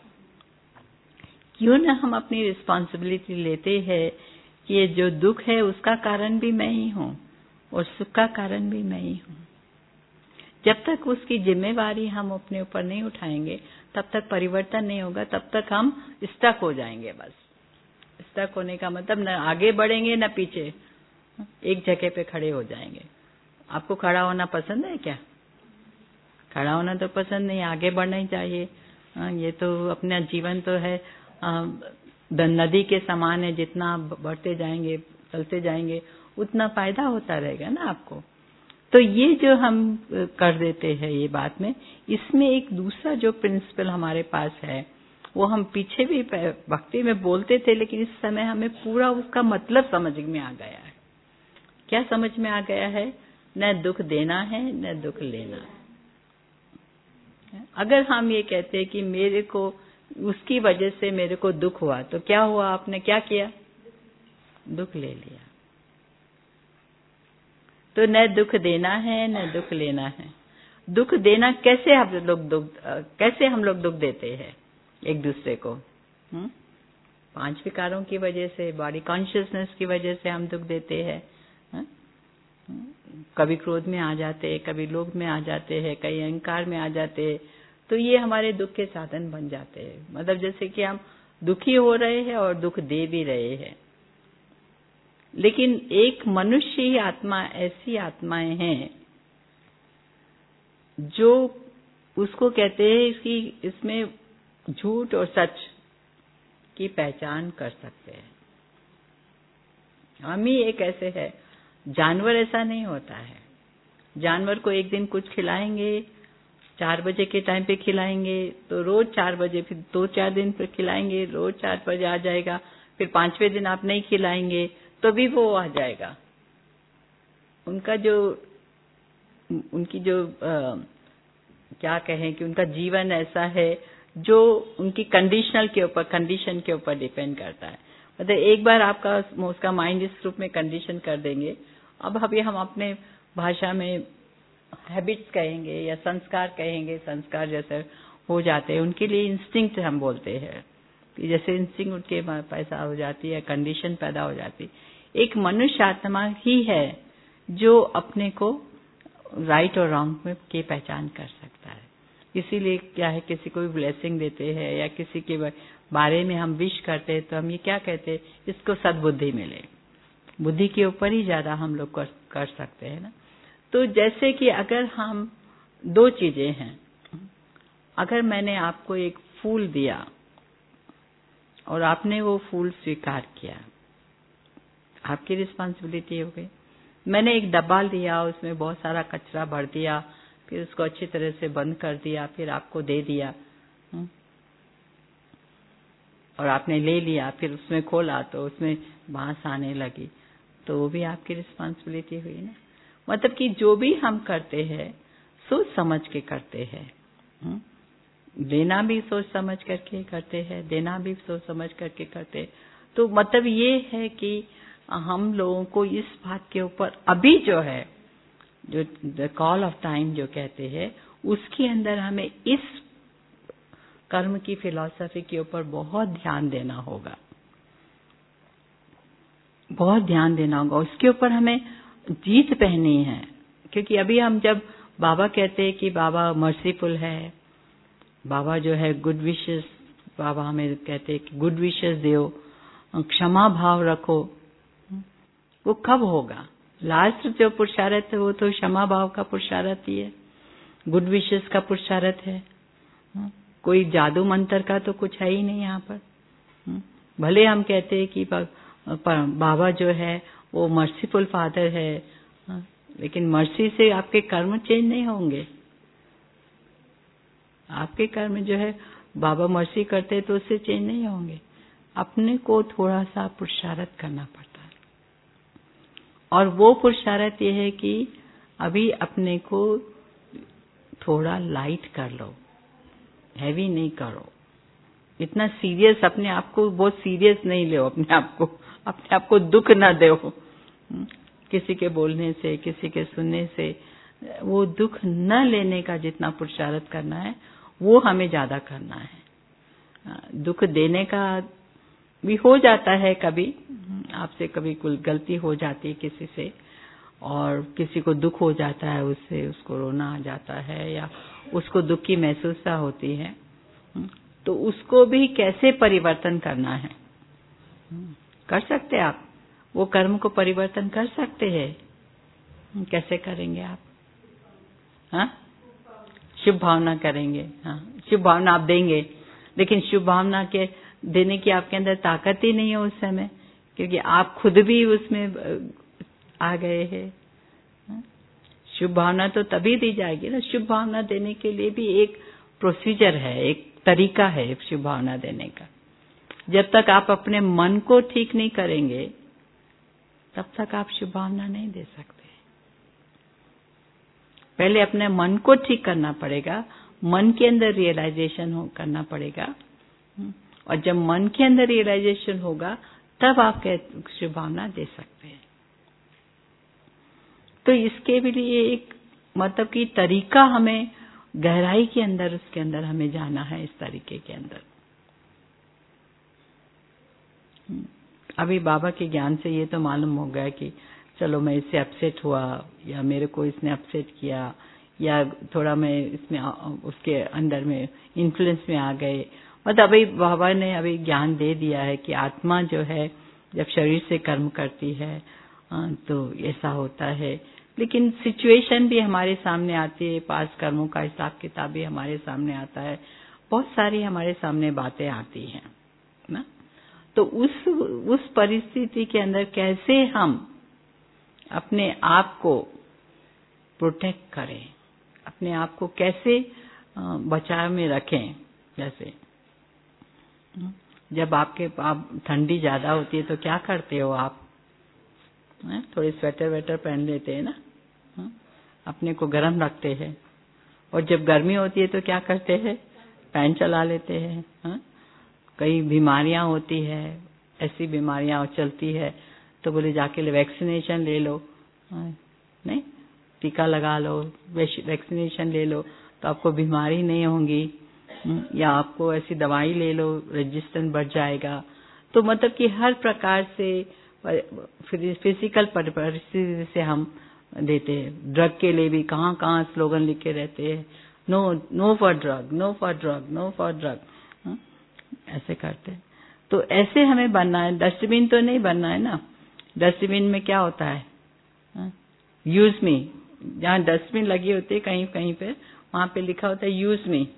क्यों ना हम अपनी रिस्पॉन्सिबिलिटी लेते हैं कि ये जो दुख है उसका कारण भी मैं ही हूँ और सुख का कारण भी मैं ही हूँ। जब तक उसकी जिम्मेवारी हम अपने ऊपर नहीं उठाएंगे तब तक परिवर्तन नहीं होगा, तब तक हम स्टक हो जाएंगे। बस स्टक होने का मतलब न आगे बढ़ेंगे न पीछे, एक जगह पे खड़े हो जाएंगे। आपको खड़ा होना पसंद है क्या? खड़ा होना तो पसंद नहीं, आगे बढ़ना ही चाहिए। ये तो अपना जीवन तो है नदी के समान है, जितना बढ़ते जाएंगे चलते जाएंगे उतना फायदा होता रहेगा ना आपको। तो ये जो हम कर देते हैं ये बात में, इसमें एक दूसरा जो प्रिंसिपल हमारे पास है वो हम पीछे भी भक्ति में बोलते थे, लेकिन इस समय हमें पूरा उसका मतलब समझ में आ गया है। क्या समझ में आ गया है? न दुख देना है न दुख लेना है। अगर हम ये कहते हैं कि मेरे को उसकी वजह से मेरे को दुख हुआ, तो क्या हुआ? आपने क्या किया? दुख ले लिया। तो न दुख देना है न दुख लेना है। दुख देना कैसे हम लोग दुख कैसे हम लोग दुख देते हैं एक दूसरे को? हुँ? पांच विकारों की वजह से, बॉडी कॉन्शियसनेस की वजह से हम दुख देते हैं। कभी क्रोध में आ जाते हैं, कभी लोभ में आ जाते हैं, कभी अहंकार में आ जाते हैं। तो ये हमारे दुख के साधन बन जाते हैं। मतलब जैसे कि हम दुखी हो रहे हैं और दुख दे भी रहे हैं। लेकिन एक मनुष्य ही आत्मा ऐसी आत्माएं हैं जो उसको कहते हैं कि इसमें झूठ और सच की पहचान कर सकते हैं। हम ही एक ऐसे है। जानवर ऐसा नहीं होता है। जानवर को एक दिन कुछ खिलाएंगे, चार बजे के टाइम पे खिलाएंगे तो रोज चार बजे, फिर दो चार दिन पे खिलाएंगे, रोज चार बजे आ जाएगा। फिर पांचवें दिन आप नहीं खिलाएंगे तो भी वो आ जाएगा। उनका जो उनकी जो आ, क्या कहें कि उनका जीवन ऐसा है जो उनकी कंडीशनल के ऊपर कंडीशन के ऊपर डिपेंड करता है। मतलब एक बार आपका उसका माइंड इस रूप में कंडीशन कर देंगे। अब अभी हम अपने भाषा में हैबिट्स कहेंगे या संस्कार कहेंगे, संस्कार जैसे हो जाते हैं। उनके लिए इंस्टिंक्ट हम बोलते हैं कि जैसे इंस्टिंक्ट उनके पैदा हो जाती है, कंडीशन पैदा हो जाती। एक मनुष्य आत्मा ही है जो अपने को राइट और रॉन्ग में की पहचान कर सकता है। इसीलिए क्या है, किसी को भी ब्लेसिंग देते हैं या किसी के बारे में हम विश करते हैं तो हम ये क्या कहते हैं, इसको सद्बुद्धि मिले। बुद्धि के ऊपर ही ज्यादा हम लोग कर, कर सकते हैं ना। तो जैसे कि अगर हम दो चीजें हैं, अगर मैंने आपको एक फूल दिया और आपने वो फूल स्वीकार किया, आपकी रिस्पांसिबिलिटी हो गई। मैंने एक डब्बा लिया, उसमें बहुत सारा कचरा भर दिया, फिर उसको अच्छी तरह से बंद कर दिया, फिर आपको दे दिया और आपने ले लिया, फिर उसमें खोला तो उसमें बांस आने लगी, तो वो भी आपकी रिस्पांसिबिलिटी हुई ना। मतलब कि जो भी हम करते हैं सोच समझ के करते हैं। लेना भी सोच समझ करके करते हैं, देना भी सोच समझ करके करते हैं। तो मतलब ये है कि हम लोगों को इस बात के ऊपर अभी जो है, जो द कॉल ऑफ टाइम जो कहते हैं, उसके अंदर हमें इस कर्म की फिलॉसफी के ऊपर बहुत ध्यान देना होगा, बहुत ध्यान देना होगा। उसके ऊपर हमें जीत पहनी है। क्योंकि अभी हम जब बाबा कहते हैं कि बाबा मर्सीफुल है, बाबा जो है गुड विशेस, बाबा हमें कहते हैं कि गुड विशेस दो, क्षमा भाव रखो, वो कब होगा? लास्ट जो पुरुषार्थ है वो तो क्षमा भाव का पुरुषार्थ ही है, गुड विशेस का पुरुषार्थ है। कोई जादू मंत्र का तो कुछ है ही नहीं यहाँ पर। भले हम कहते हैं कि बाबा जो है वो मर्सीफुल फादर है, लेकिन मर्सी से आपके कर्म चेंज नहीं होंगे। आपके कर्म जो है बाबा मर्सी करते तो उससे चेंज नहीं होंगे। अपने को थोड़ा सा पुरुषार्थ करना पड़ता है, और वो पुरुषार्थ ये है कि अभी अपने को थोड़ा लाइट कर लो, हैवी नहीं करो, इतना सीरियस अपने आप को बहुत सीरियस नहीं लो, अपने आप को अपने आप को दुख ना दो। किसी के बोलने से, किसी के सुनने से वो दुख न लेने का जितना पुरुषार्थ करना है वो हमें ज्यादा करना है। दुख देने का भी हो जाता है, कभी आपसे कभी कोई गलती हो जाती है किसी से और किसी को दुख हो जाता है, उससे उसको रोना आ जाता है या उसको दुख की महसूसता होती है, तो उसको भी कैसे परिवर्तन करना है, कर सकते आप वो कर्म को परिवर्तन कर सकते हैं। कैसे करेंगे आप? हाँ, शुभ भावना करेंगे। हाँ, शुभ भावना आप देंगे, लेकिन शुभ भावना के देने की आपके अंदर ताकत ही नहीं है उस समय, क्योंकि आप खुद भी उसमें आ गए हैं। शुभ भावना तो तभी दी जाएगी ना, शुभ भावना देने के लिए भी एक प्रोसीजर है, एक तरीका है शुभ भावना देने का। जब तक आप अपने मन को ठीक नहीं करेंगे तब तक आप शुभ भावना नहीं दे सकते। पहले अपने मन को ठीक करना पड़ेगा, मन के अंदर रियलाइजेशन हो करना पड़ेगा, और जब मन के अंदर रियलाइजेशन होगा तब आप शुभ भावना दे सकते हैं। तो इसके भी लिए एक मतलब कि तरीका हमें गहराई के अंदर उसके अंदर हमें जाना है। इस तरीके के अंदर अभी बाबा के ज्ञान से ये तो मालूम हो गया कि चलो मैं इससे अपसेट हुआ या मेरे को इसने अपसेट किया या थोड़ा मैं इसमें उसके अंदर में इन्फ्लुएंस में आ गए, मतलब अभी बाबा ने अभी ज्ञान दे दिया है कि आत्मा जो है जब शरीर से कर्म करती है तो ऐसा होता है। लेकिन सिचुएशन भी हमारे सामने आती है, पास कर्मों का हिसाब किताब भी हमारे सामने आता है, बहुत सारी हमारे सामने बातें आती हैं ना। तो उस उस परिस्थिति के अंदर कैसे हम अपने आप को प्रोटेक्ट करें, अपने आप को कैसे बचाव में रखें। जैसे जब आपके आप ठंडी ज्यादा होती है तो क्या करते हो आप? है? थोड़ी स्वेटर वेटर पहन लेते हैं ना, है? अपने को गर्म रखते हैं। और जब गर्मी होती है तो क्या करते हैं? फैन चला लेते हैं। है? कई बीमारियां होती है, ऐसी बीमारियां चलती है तो बोले जाके वैक्सीनेशन ले लो, नहीं टीका लगा लो, वैक्सीनेशन ले लो तो आपको बीमारी नहीं होगी, या आपको ऐसी दवाई ले लो रेजिस्टेंस बढ़ जाएगा। तो मतलब कि हर प्रकार से फिजिकल परिस्थिति से हम देते हैं। ड्रग के लिए भी कहाँ कहाँ स्लोगन लिखे रहते हैं, no no for drug, no for drug, no for drug, ऐसे करते हैं। तो ऐसे हमें बनना है, डस्टबिन तो नहीं बनना है ना। डस्टबिन में क्या होता है? यूज मी, जहाँ डस्टबिन लगी होती है कहीं कहीं पे वहां पे लिखा होता है यूज मी,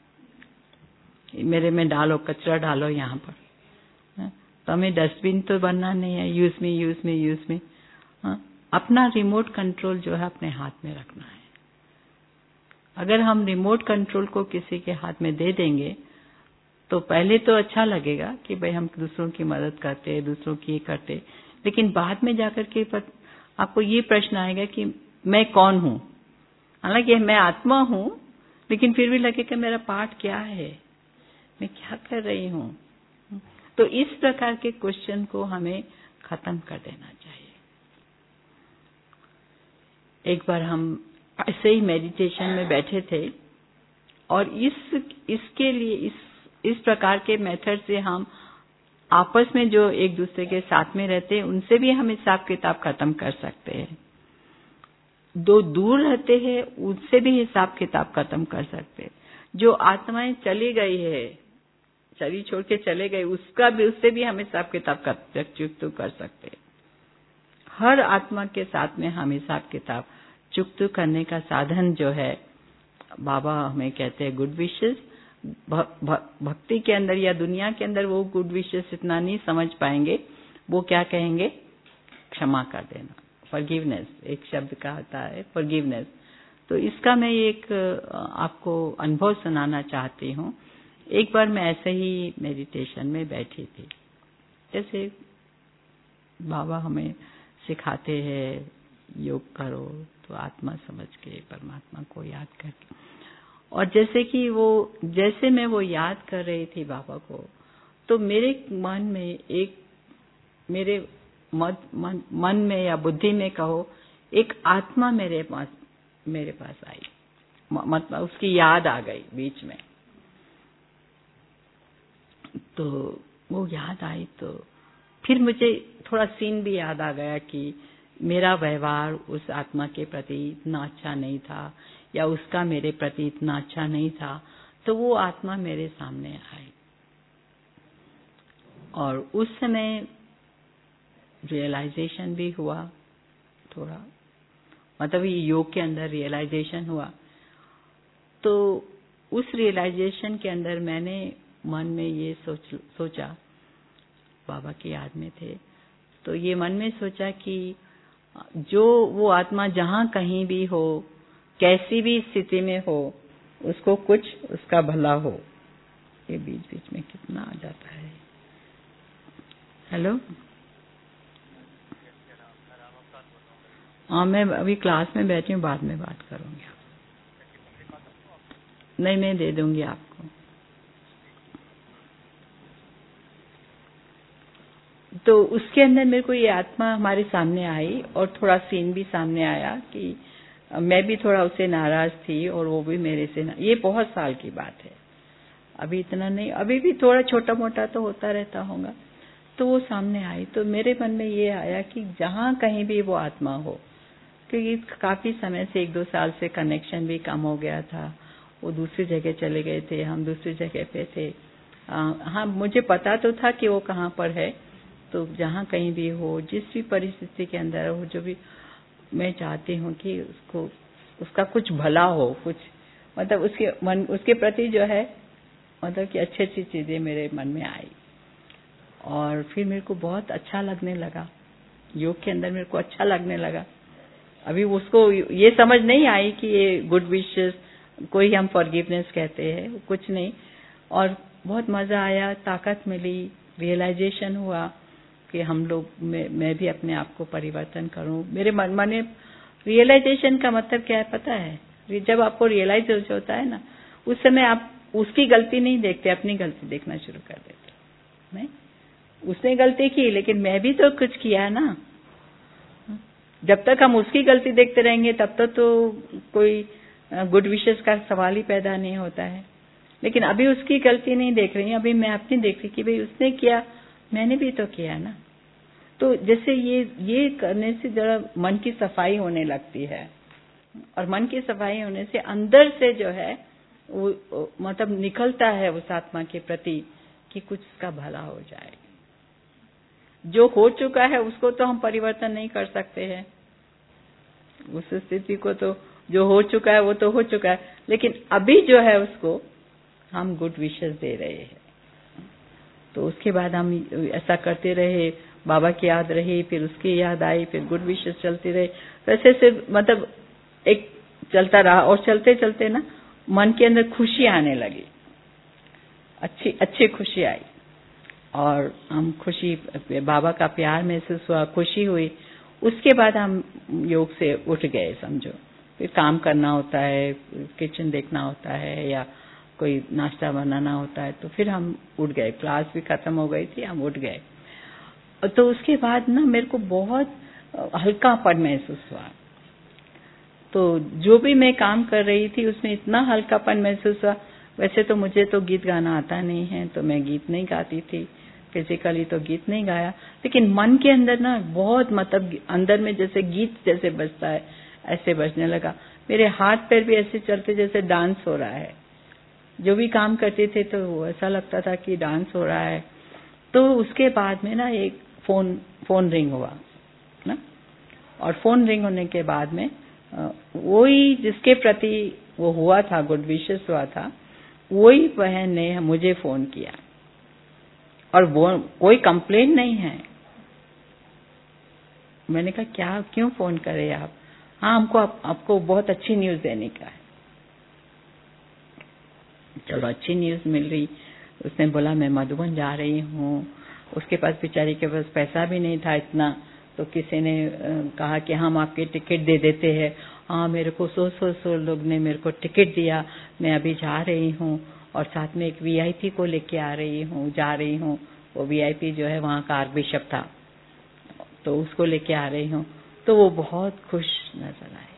मेरे में डालो, कचरा डालो यहाँ पर। तो हमें डस्टबिन तो बनना नहीं है, use me use me use me. अपना रिमोट कंट्रोल जो है अपने हाथ में रखना है। अगर हम रिमोट कंट्रोल को किसी के हाथ में दे देंगे तो पहले तो अच्छा लगेगा कि भाई हम दूसरों की मदद करते, दूसरों की ये करते, लेकिन बाद में जाकर के आपको ये प्रश्न आएगा कि मैं कौन हूं। हालांकि मैं आत्मा हूं, लेकिन फिर भी लगेगा मेरा पार्ट क्या है, मैं क्या कर रही हूं। तो इस प्रकार के क्वेश्चन को हमें खत्म कर देना चाहिए। एक बार हम ऐसे ही मेडिटेशन में बैठे थे और इस इसके लिए इस इस प्रकार के मेथड से हम आपस में जो एक दूसरे के साथ में रहते हैं उनसे भी हम हिसाब किताब खत्म कर सकते हैं। दो दूर रहते हैं उनसे भी हिसाब किताब खत्म कर सकते हैं। जो आत्माएं चली गई है, शरीर छोड़ के चले गए, उसका भी उससे भी हम हिसाब किताब चुकतू कर सकते हैं। हर आत्मा के साथ में हम हिसाब किताब चुकतू करने का साधन जो है बाबा हमें कहते हैं गुड विशेस। भक्ति के अंदर या दुनिया के अंदर वो गुड विशेस इतना नहीं समझ पाएंगे, वो क्या कहेंगे? क्षमा कर देना, फॉरगिवनेस एक शब्द का आता है, फॉरगिवनेस। तो इसका मैं एक आपको अनुभव सुनाना चाहती हूँ। एक बार मैं ऐसे ही मेडिटेशन में बैठी थी, जैसे बाबा हमें सिखाते हैं योग करो तो आत्मा समझ के परमात्मा को याद करके, और जैसे कि वो जैसे मैं वो याद कर रही थी बाबा को, तो मेरे मन में एक मेरे मत, मन, मन में या बुद्धि में कहो, एक आत्मा मेरे पास मेरे पास आई, मतलब उसकी याद आ गई बीच में। तो वो याद आई तो फिर मुझे थोड़ा सीन भी याद आ गया कि मेरा व्यवहार उस आत्मा के प्रति इतना अच्छा नहीं था या उसका मेरे प्रति इतना अच्छा नहीं था। तो वो आत्मा मेरे सामने आई और उस समय रियलाइजेशन भी हुआ थोड़ा, मतलब ये योग के अंदर रियलाइजेशन हुआ। तो उस रियलाइजेशन के अंदर मैंने मन में ये सोच सोचा, बाबा की याद में थे, तो ये मन में सोचा कि जो वो आत्मा जहां कहीं भी हो, कैसी भी स्थिति में हो, उसको कुछ उसका भला हो। ये बीच बीच में कितना आ जाता है। हेलो, हाँ मैं अभी क्लास में बैठी हूँ, बाद में बात करूंगी। नहीं, मैं दे दूंगी आपको। तो उसके अंदर मेरे को ये आत्मा हमारे सामने आई और थोड़ा सीन भी सामने आया कि मैं भी थोड़ा उससे नाराज थी और वो भी मेरे से ना, ये बहुत साल की बात है, अभी इतना नहीं, अभी भी थोड़ा छोटा मोटा तो होता रहता होगा। तो वो सामने आई तो मेरे मन में ये आया कि जहां कहीं भी वो आत्मा हो, क्योंकि काफी समय से एक दो साल से कनेक्शन भी कम हो गया था, वो दूसरी जगह चले गए थे, हम दूसरी जगह पे थे। हाँ, मुझे पता तो था कि वो कहाँ पर है, तो जहाँ कहीं भी हो, जिस भी परिस्थिति के अंदर हो, जो भी, मैं चाहती हूँ कि उसको उसका कुछ भला हो, कुछ मतलब उसके मन, उसके प्रति जो है, मतलब कि अच्छी अच्छी चीजें मेरे मन में आई और फिर मेरे को बहुत अच्छा लगने लगा। योग के अंदर मेरे को अच्छा लगने लगा। अभी उसको ये समझ नहीं आई कि ये गुड विशेस कोई हम फॉरगिवनेस कहते हैं, कुछ नहीं। और बहुत मजा आया, ताकत मिली, रियलाइजेशन हुआ कि हम लोग, मैं, मैं भी अपने आप को परिवर्तन करूं। मेरे मन में रियलाइजेशन का मतलब क्या है पता है? जब आपको रियलाइज होता है ना, उस समय आप उसकी गलती नहीं देखते, अपनी गलती देखना शुरू कर देते। नहीं, उसने गलती की लेकिन मैं भी तो कुछ किया ना। जब तक हम उसकी गलती देखते रहेंगे तब तक तो कोई गुड विशेस का सवाल ही पैदा नहीं होता है। लेकिन अभी उसकी गलती नहीं देख रही, अभी मैं अपनी देख रही कि भाई उसने किया, मैंने भी तो किया ना। तो जैसे ये ये करने से जरा मन की सफाई होने लगती है, और मन की सफाई होने से अंदर से जो है वो मतलब निकलता है उस आत्मा के प्रति कि कुछ उसका भला हो जाए। जो हो चुका है उसको तो हम परिवर्तन नहीं कर सकते हैं, उस स्थिति को तो जो हो चुका है वो तो हो चुका है, लेकिन अभी जो है उसको हम गुड विशेस दे रहे हैं। तो उसके बाद हम ऐसा करते रहे, बाबा की याद रही, फिर उसकी याद आई, फिर गुड विशेस चलती रही। तो ऐसे से मतलब एक चलता रहा और चलते चलते ना मन के अंदर खुशी आने लगी, अच्छी अच्छी खुशी आई और हम खुशी, बाबा का प्यार महसूस हुआ, खुशी हुई। उसके बाद हम योग से उठ गए समझो। फिर काम करना होता है, किचन देखना होता है या कोई नाश्ता बनाना होता है, तो फिर हम उठ गए। क्लास भी खत्म हो गई थी, हम उठ गए। तो उसके बाद ना मेरे को बहुत हल्कापन महसूस हुआ। तो जो भी मैं काम कर रही थी उसमें इतना हल्कापन महसूस हुआ। वैसे तो मुझे तो गीत गाना आता नहीं है, तो मैं गीत नहीं गाती थी, फिजिकली तो गीत नहीं गाया, लेकिन मन के अंदर ना बहुत मतलब अंदर में जैसे गीत जैसे बजता है ऐसे बजने लगा। मेरे हाथ पैर भी ऐसे चलते जैसे डांस हो रहा है। जो भी काम करते थे तो ऐसा लगता था कि डांस हो रहा है। तो उसके बाद में ना एक फोन फोन रिंग हुआ ना, और फोन रिंग होने के बाद में वही जिसके प्रति वो हुआ था, गुड विशेस हुआ था, वही बहन ने मुझे फोन किया और वो कोई कंप्लेंट नहीं है। मैंने कहा क्या, क्यों फोन करे आप? हाँ, हमको आप, आपको बहुत अच्छी न्यूज देने का है। चलो अच्छी न्यूज मिल रही। उसने बोला मैं मधुबन जा रही हूँ। उसके पास बेचारी के पास पैसा भी नहीं था इतना, तो किसी ने कहा कि हम आपके टिकट दे देते हैं। हाँ, मेरे को सौ सौ सौ लोग ने मेरे को टिकट दिया, मैं अभी जा रही हूँ और साथ में एक वीआईपी को लेके आ रही हूँ, जा रही हूँ। वो वीआईपी जो है वहाँ का आर्क बिशप था, तो उसको लेके आ रही हूँ, तो वो बहुत खुश नजर आए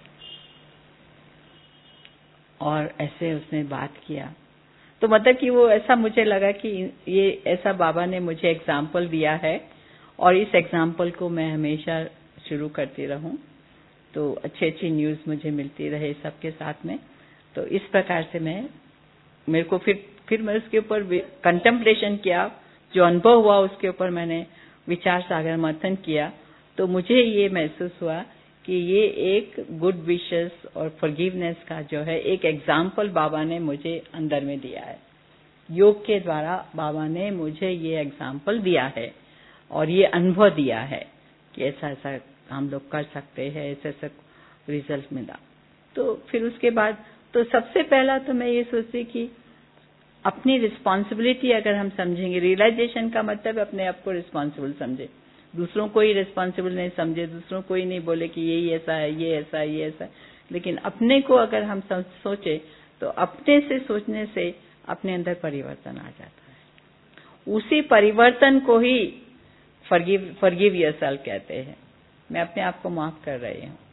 और ऐसे उसने बात किया। तो मतलब कि वो ऐसा मुझे लगा कि ये ऐसा बाबा ने मुझे एग्जाम्पल दिया है और इस एग्जाम्पल को मैं हमेशा शुरू करती रहूं, तो अच्छी अच्छी न्यूज मुझे मिलती रहे सबके साथ में। तो इस प्रकार से मैं मेरे को फिर फिर मैं उसके ऊपर कंटेम्पलेशन किया, जो अनुभव हुआ उसके ऊपर मैंने विचार सागर मंथन किया। तो मुझे ये महसूस हुआ कि ये एक गुड विशेस और फॉरगिवनेस का जो है एक एग्जाम्पल बाबा ने मुझे अंदर में दिया है। योग के द्वारा बाबा ने मुझे ये एग्जाम्पल दिया है और ये अनुभव दिया है कि ऐसा ऐसा हम लोग कर सकते हैं, ऐसा ऐसा रिजल्ट मिला। तो फिर उसके बाद तो सबसे पहला तो मैं ये सोचती कि अपनी रिस्पॉन्सिबिलिटी अगर हम समझेंगे, रियलाइजेशन का मतलब अपने आप को रिस्पॉन्सिबल समझे, दूसरों को ही रिस्पॉन्सिबल नहीं समझे, दूसरों को ही नहीं बोले कि ये ऐसा है, ये ऐसा है, ये ऐसा है, लेकिन अपने को अगर हम सोचे तो अपने से सोचने से अपने अंदर परिवर्तन आ जाता है। उसी परिवर्तन को ही फॉरगिव फॉरगिव योरसेल्फ कहते हैं। मैं अपने आप को माफ कर रही हूँ।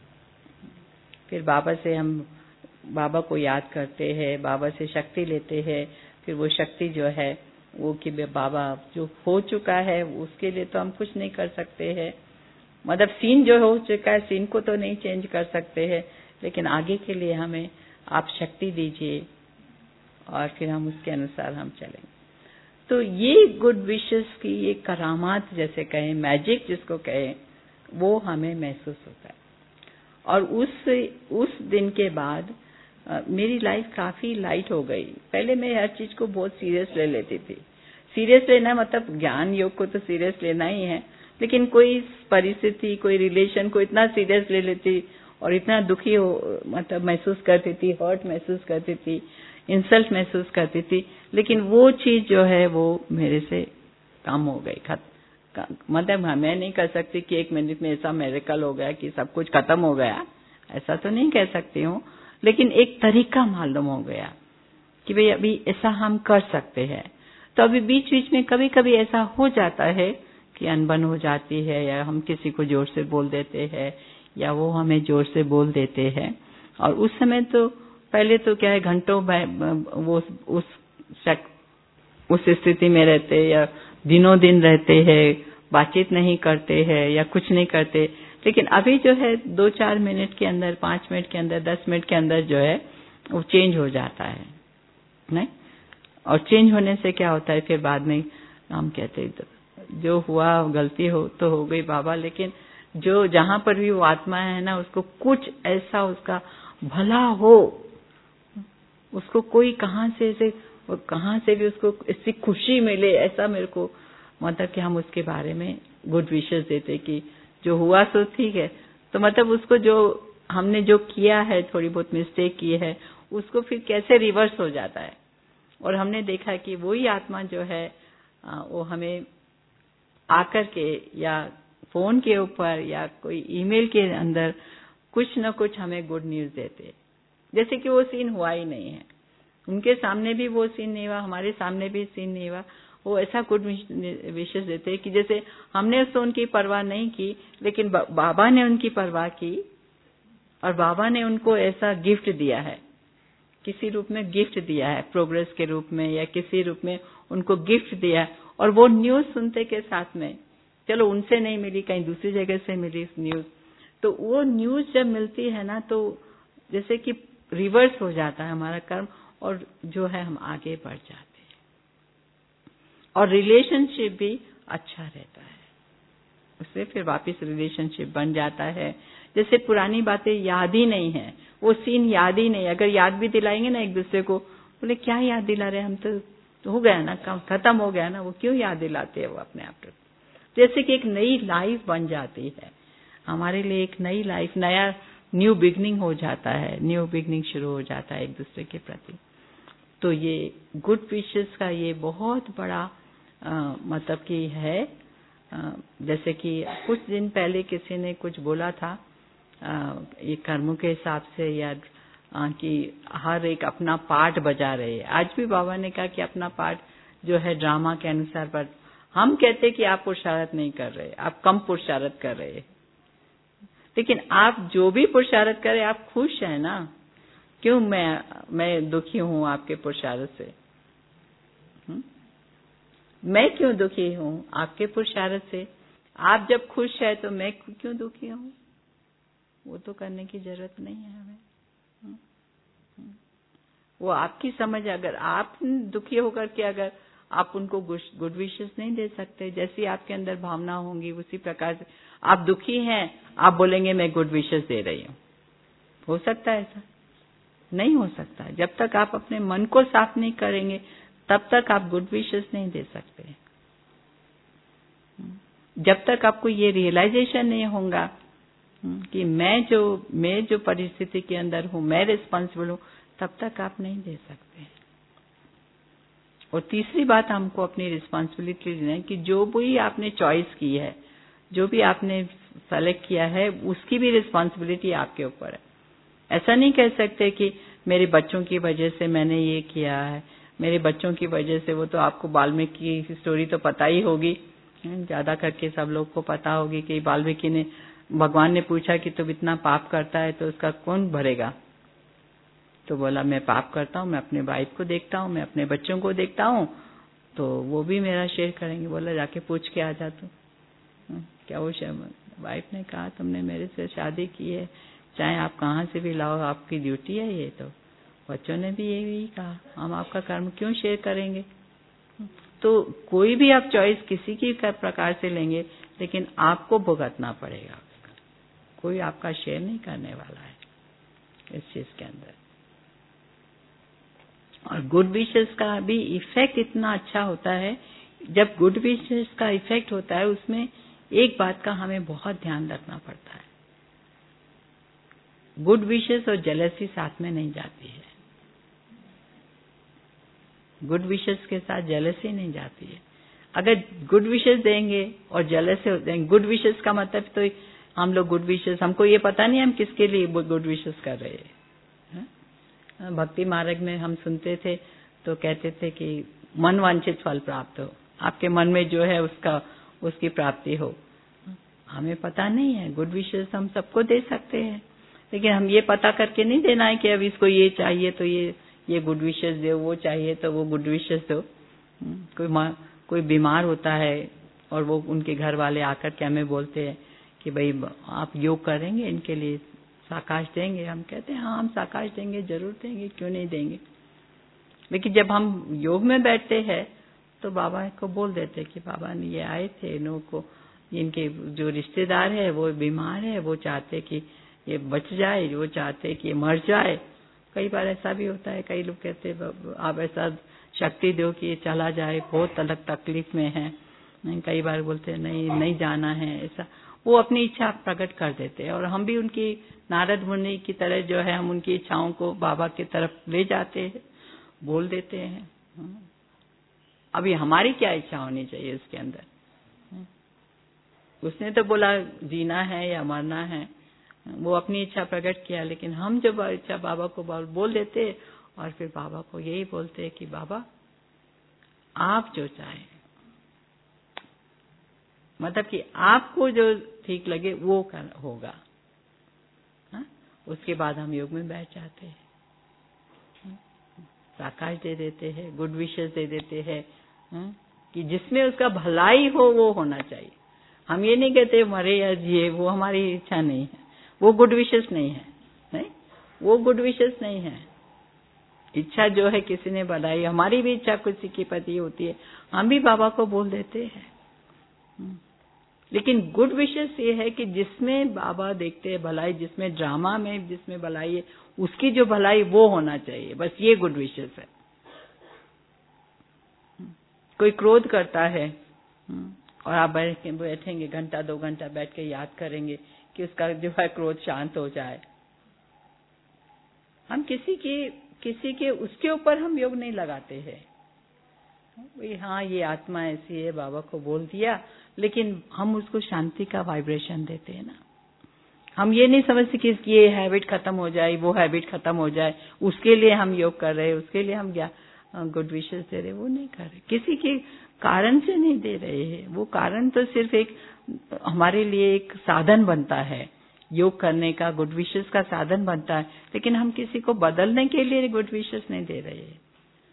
फिर बाबा से हम बाबा को याद करते हैं, बाबा से शक्ति लेते हैं। फिर वो शक्ति जो है वो कि बाबा जो हो चुका है उसके लिए तो हम कुछ नहीं कर सकते हैं, मतलब सीन जो हो चुका है सीन को तो नहीं चेंज कर सकते हैं, लेकिन आगे के लिए हमें आप शक्ति दीजिए और फिर हम उसके अनुसार हम चलेंगे। तो ये गुड विशेस की ये करामात जैसे कहें, मैजिक जिसको कहें, वो हमें महसूस होता है। और उस उस दिन के बाद आ, मेरी लाइफ काफी लाइट हो गई। पहले मैं हर चीज को बहुत सीरियस ले लेती थी। सीरियस लेना मतलब ज्ञान योग को तो सीरियस लेना ही है, लेकिन कोई परिस्थिति, कोई रिलेशन को इतना सीरियस ले लेती और इतना दुखी हो मतलब महसूस करती थी, हर्ट महसूस करती थी, इंसल्ट महसूस करती थी, लेकिन वो चीज जो है वो मेरे से कम हो गई। खत्म, मतलब मैं नहीं कर सकती कि एक मिनट में ऐसा मेरेकल हो गया कि सब कुछ खत्म हो गया, ऐसा तो नहीं कह सकती हूँ, लेकिन एक तरीका मालूम हो गया कि भाई अभी ऐसा हम कर सकते हैं। तो अभी बीच बीच में कभी कभी ऐसा हो जाता है कि अनबन हो जाती है, या हम किसी को जोर से बोल देते हैं या वो हमें जोर से बोल देते हैं, और उस समय तो पहले तो क्या है घंटों वो उस उस स्थिति में रहते या दिनों दिन रहते हैं, बातचीत नहीं करते हैं या कुछ नहीं करते। लेकिन अभी जो है दो चार मिनट के अंदर, पांच मिनट के अंदर, दस मिनट के अंदर जो है वो चेंज हो जाता है, नहीं? और चेंज होने से क्या होता है, फिर बाद में हम कहते हैं जो हुआ गलती हो तो हो गई बाबा, लेकिन जो जहां पर भी वो आत्मा है ना, उसको कुछ ऐसा उसका भला हो, उसको कोई कहां से ऐसे कहां से भी उसको इससे खुशी मिले, ऐसा मेरे को मतलब कि हम उसके बारे में गुड विशेस देते कि जो हुआ सो ठीक है। तो मतलब उसको जो हमने जो किया है, थोड़ी बहुत मिस्टेक की है, उसको फिर कैसे रिवर्स हो जाता है। और हमने देखा कि वही आत्मा जो है वो हमें आकर के या फोन के ऊपर या कोई ईमेल के अंदर कुछ न कुछ हमें गुड न्यूज देते, जैसे कि वो सीन हुआ ही नहीं है, उनके सामने भी वो सीन नहीं हुआ, हमारे सामने भी सीन नहीं हुआ। वो ऐसा गुड विशेस देते हैं कि जैसे हमने तो उनकी परवाह नहीं की, लेकिन बाबा ने उनकी परवाह की और बाबा ने उनको ऐसा गिफ्ट दिया है, किसी रूप में गिफ्ट दिया है, प्रोग्रेस के रूप में या किसी रूप में उनको गिफ्ट दिया है। और वो न्यूज सुनते के साथ में, चलो उनसे नहीं मिली, कहीं दूसरी जगह से मिली न्यूज, तो वो न्यूज जब मिलती है ना, तो जैसे कि रिवर्स हो जाता है हमारा कर्म और जो है हम आगे बढ़ जाते हैं और रिलेशनशिप भी अच्छा रहता है, उससे फिर वापस रिलेशनशिप बन जाता है। जैसे पुरानी बातें याद ही नहीं है, वो सीन याद ही नहीं, अगर याद भी दिलाएंगे ना एक दूसरे को, बोले क्या याद दिला रहे, हम तो, तो हो गया ना, काम खत्म हो गया ना, वो क्यों याद दिलाते हैं वो अपने आप को। जैसे कि एक नई लाइफ बन जाती है हमारे लिए, एक नई लाइफ, नया न्यू बिगनिंग हो जाता है, न्यू बिगनिंग शुरू हो जाता है एक दूसरे के प्रति। तो ये गुड विशेस का ये बहुत बड़ा आ, मतलब कि है। आ, जैसे कि कुछ दिन पहले किसी ने कुछ बोला था, आ, ये कर्मों के हिसाब से या आ, कि हर एक अपना पार्ट बजा रहे हैं। आज भी बाबा ने कहा कि अपना पार्ट जो है ड्रामा के अनुसार, पर हम कहते कि आप पुरुषार्थ नहीं कर रहे, आप कम पुरुषार्थ कर रहे, लेकिन आप जो भी पुरुषार्थ करें आप खुश हैं ना। क्यों मैं मैं दुखी हूं आपके पुरुषार्थ से? हुँ? मैं क्यों दुखी हूं आपके पुरुषार्थ से? आप जब खुश है तो मैं क्यों दुखी हूं? वो तो करने की जरूरत नहीं है हमें। हुँ? हुँ? वो आपकी समझ, अगर आप दुखी होकर के अगर आप उनको गुड विशेस नहीं दे सकते, जैसी आपके अंदर भावना होंगी उसी प्रकार से आप दुखी हैं, आप बोलेंगे मैं गुड विशेस दे रही हूं। हो सकता है ऐसा? नहीं हो सकता। जब तक आप अपने मन को साफ नहीं करेंगे तब तक आप गुड विशेस नहीं दे सकते। जब तक आपको ये रियलाइजेशन नहीं होगा कि मैं जो मैं जो परिस्थिति के अंदर हूं, मैं रिस्पांसिबल हूं, तब तक आप नहीं दे सकते। और तीसरी बात हमको अपनी रिस्पांसिबिलिटी लेना है कि जो भी आपने चॉइस की है, जो भी आपने सेलेक्ट किया है, उसकी भी रिस्पांसिबिलिटी आपके ऊपर है। ऐसा नहीं कह सकते कि मेरे बच्चों की वजह से मैंने ये किया है, मेरे बच्चों की वजह से। वो तो आपको वाल्मीकि की स्टोरी तो पता ही होगी, ज्यादा करके सब लोग को पता होगी कि वाल्मीकि ने, भगवान ने पूछा कि तुम इतना पाप करता है तो उसका कौन भरेगा? तो बोला मैं पाप करता हूँ, मैं अपने वाइफ को देखता हूँ, मैं अपने बच्चों को देखता हूँ, तो वो भी मेरा शेयर करेंगे। बोला जाके पूछ के आ जा तू। क्या वो वाइफ ने कहा तुमने मेरे से शादी की है, चाहे आप कहाँ से भी लाओ, आपकी ड्यूटी है ये। तो बच्चों ने भी यही कहा, हम आपका कर्म क्यों शेयर करेंगे? तो कोई भी आप चॉइस किसी की प्रकार से लेंगे, लेकिन आपको भुगतना पड़ेगा उसका। कोई आपका शेयर नहीं करने वाला है इस चीज के अंदर। और गुड विशेस का भी इफेक्ट इतना अच्छा होता है। जब गुड विशेस का इफेक्ट होता है, उसमें एक बात का हमें बहुत ध्यान रखना पड़ता है। गुड विशेस और जेलसी साथ में नहीं जाती है। गुड विशेस के साथ जेलसी नहीं जाती है। अगर गुड विशेस देंगे और जेलसी देंगे, गुड विशेस का मतलब तो हम लोग गुड विशेस, हमको ये पता नहीं हम किसके लिए गुड विशेस कर रहे हैं। भक्ति मार्ग में हम सुनते थे तो कहते थे कि मन वांछित फल प्राप्त हो, आपके मन में जो है उसका उसकी प्राप्ति हो। हमें पता नहीं है, गुड विशेस हम सबको दे सकते हैं, लेकिन हम ये पता करके नहीं देना है कि अब इसको ये चाहिए तो ये ये गुड विशेस दो, वो चाहिए तो वो गुड विशेस दो। कोई कोई बीमार होता है और वो उनके घर वाले आकर के हमें बोलते हैं कि भाई आप योग करेंगे, इनके लिए साकाश देंगे। हम कहते हैं हाँ हम साकाश देंगे, जरूर देंगे, क्यों नहीं देंगे। लेकिन जब हम योग में बैठते हैं तो बाबा को बोल देते कि बाबा ने ये आए थे, इन्हों को, इनके जो रिश्तेदार है वो बीमार है, वो चाहते कि ये बच जाए, वो चाहते कि ये मर जाए। कई बार ऐसा भी होता है, कई लोग कहते आप ऐसा शक्ति दो कि ये चला जाए, बहुत अलग तकलीफ में है। कई बार बोलते नहीं नहीं जाना है, ऐसा वो अपनी इच्छा प्रकट कर देते हैं। और हम भी उनकी नारद मुनि की तरह जो है, हम उनकी इच्छाओं को बाबा की तरफ ले जाते हैं, बोल देते हैं। अभी हमारी क्या इच्छा होनी चाहिए उसके अंदर? उसने तो बोला जीना है या मरना है, वो अपनी इच्छा प्रकट किया, लेकिन हम जब इच्छा बाबा को बोल देते और फिर बाबा को यही बोलते कि बाबा आप जो चाहें, मतलब कि आपको जो ठीक लगे वो कर होगा। हा? उसके बाद हम योग में बैठ जाते हैं, साकाश दे देते हैं, गुड विशेस दे देते हैं कि जिसमें उसका भलाई हो वो होना चाहिए। हम ये नहीं कहते मरे या जिए, वो हमारी इच्छा नहीं है, वो गुड विशेस नहीं है। नहीं, वो गुड विशेस नहीं है। इच्छा जो है किसी ने भलाई, हमारी भी इच्छा किसी के प्रति होती है, हम भी बाबा को बोल देते हैं। लेकिन गुड विशेस ये है कि जिसमें बाबा देखते हैं भलाई, जिसमें ड्रामा में जिसमें भलाई है, उसकी जो भलाई वो होना चाहिए, बस ये गुड विशेस है। कोई क्रोध करता है और आप बैठेंगे घंटा दो घंटा बैठ के याद करेंगे कि उसका जो है क्रोध शांत हो जाए। हम किसी की किसी के उसके ऊपर हम योग नहीं लगाते हैं। हाँ ये आत्मा ऐसी है, बाबा को बोल दिया, लेकिन हम उसको शांति का वाइब्रेशन देते हैं ना। हम ये नहीं समझते कि ये हैबिट खत्म हो जाए, वो हैबिट खत्म हो जाए, उसके लिए हम योग कर रहे हैं, उसके लिए हम क्या। गुड विशेस दे रहे, वो नहीं कर रहे, किसी के कारण से नहीं दे रहे हैं। वो कारण तो सिर्फ एक हमारे लिए एक साधन बनता है, योग करने का गुड विशेस का साधन बनता है, लेकिन हम किसी को बदलने के लिए गुड विशेस नहीं दे रहे हैं।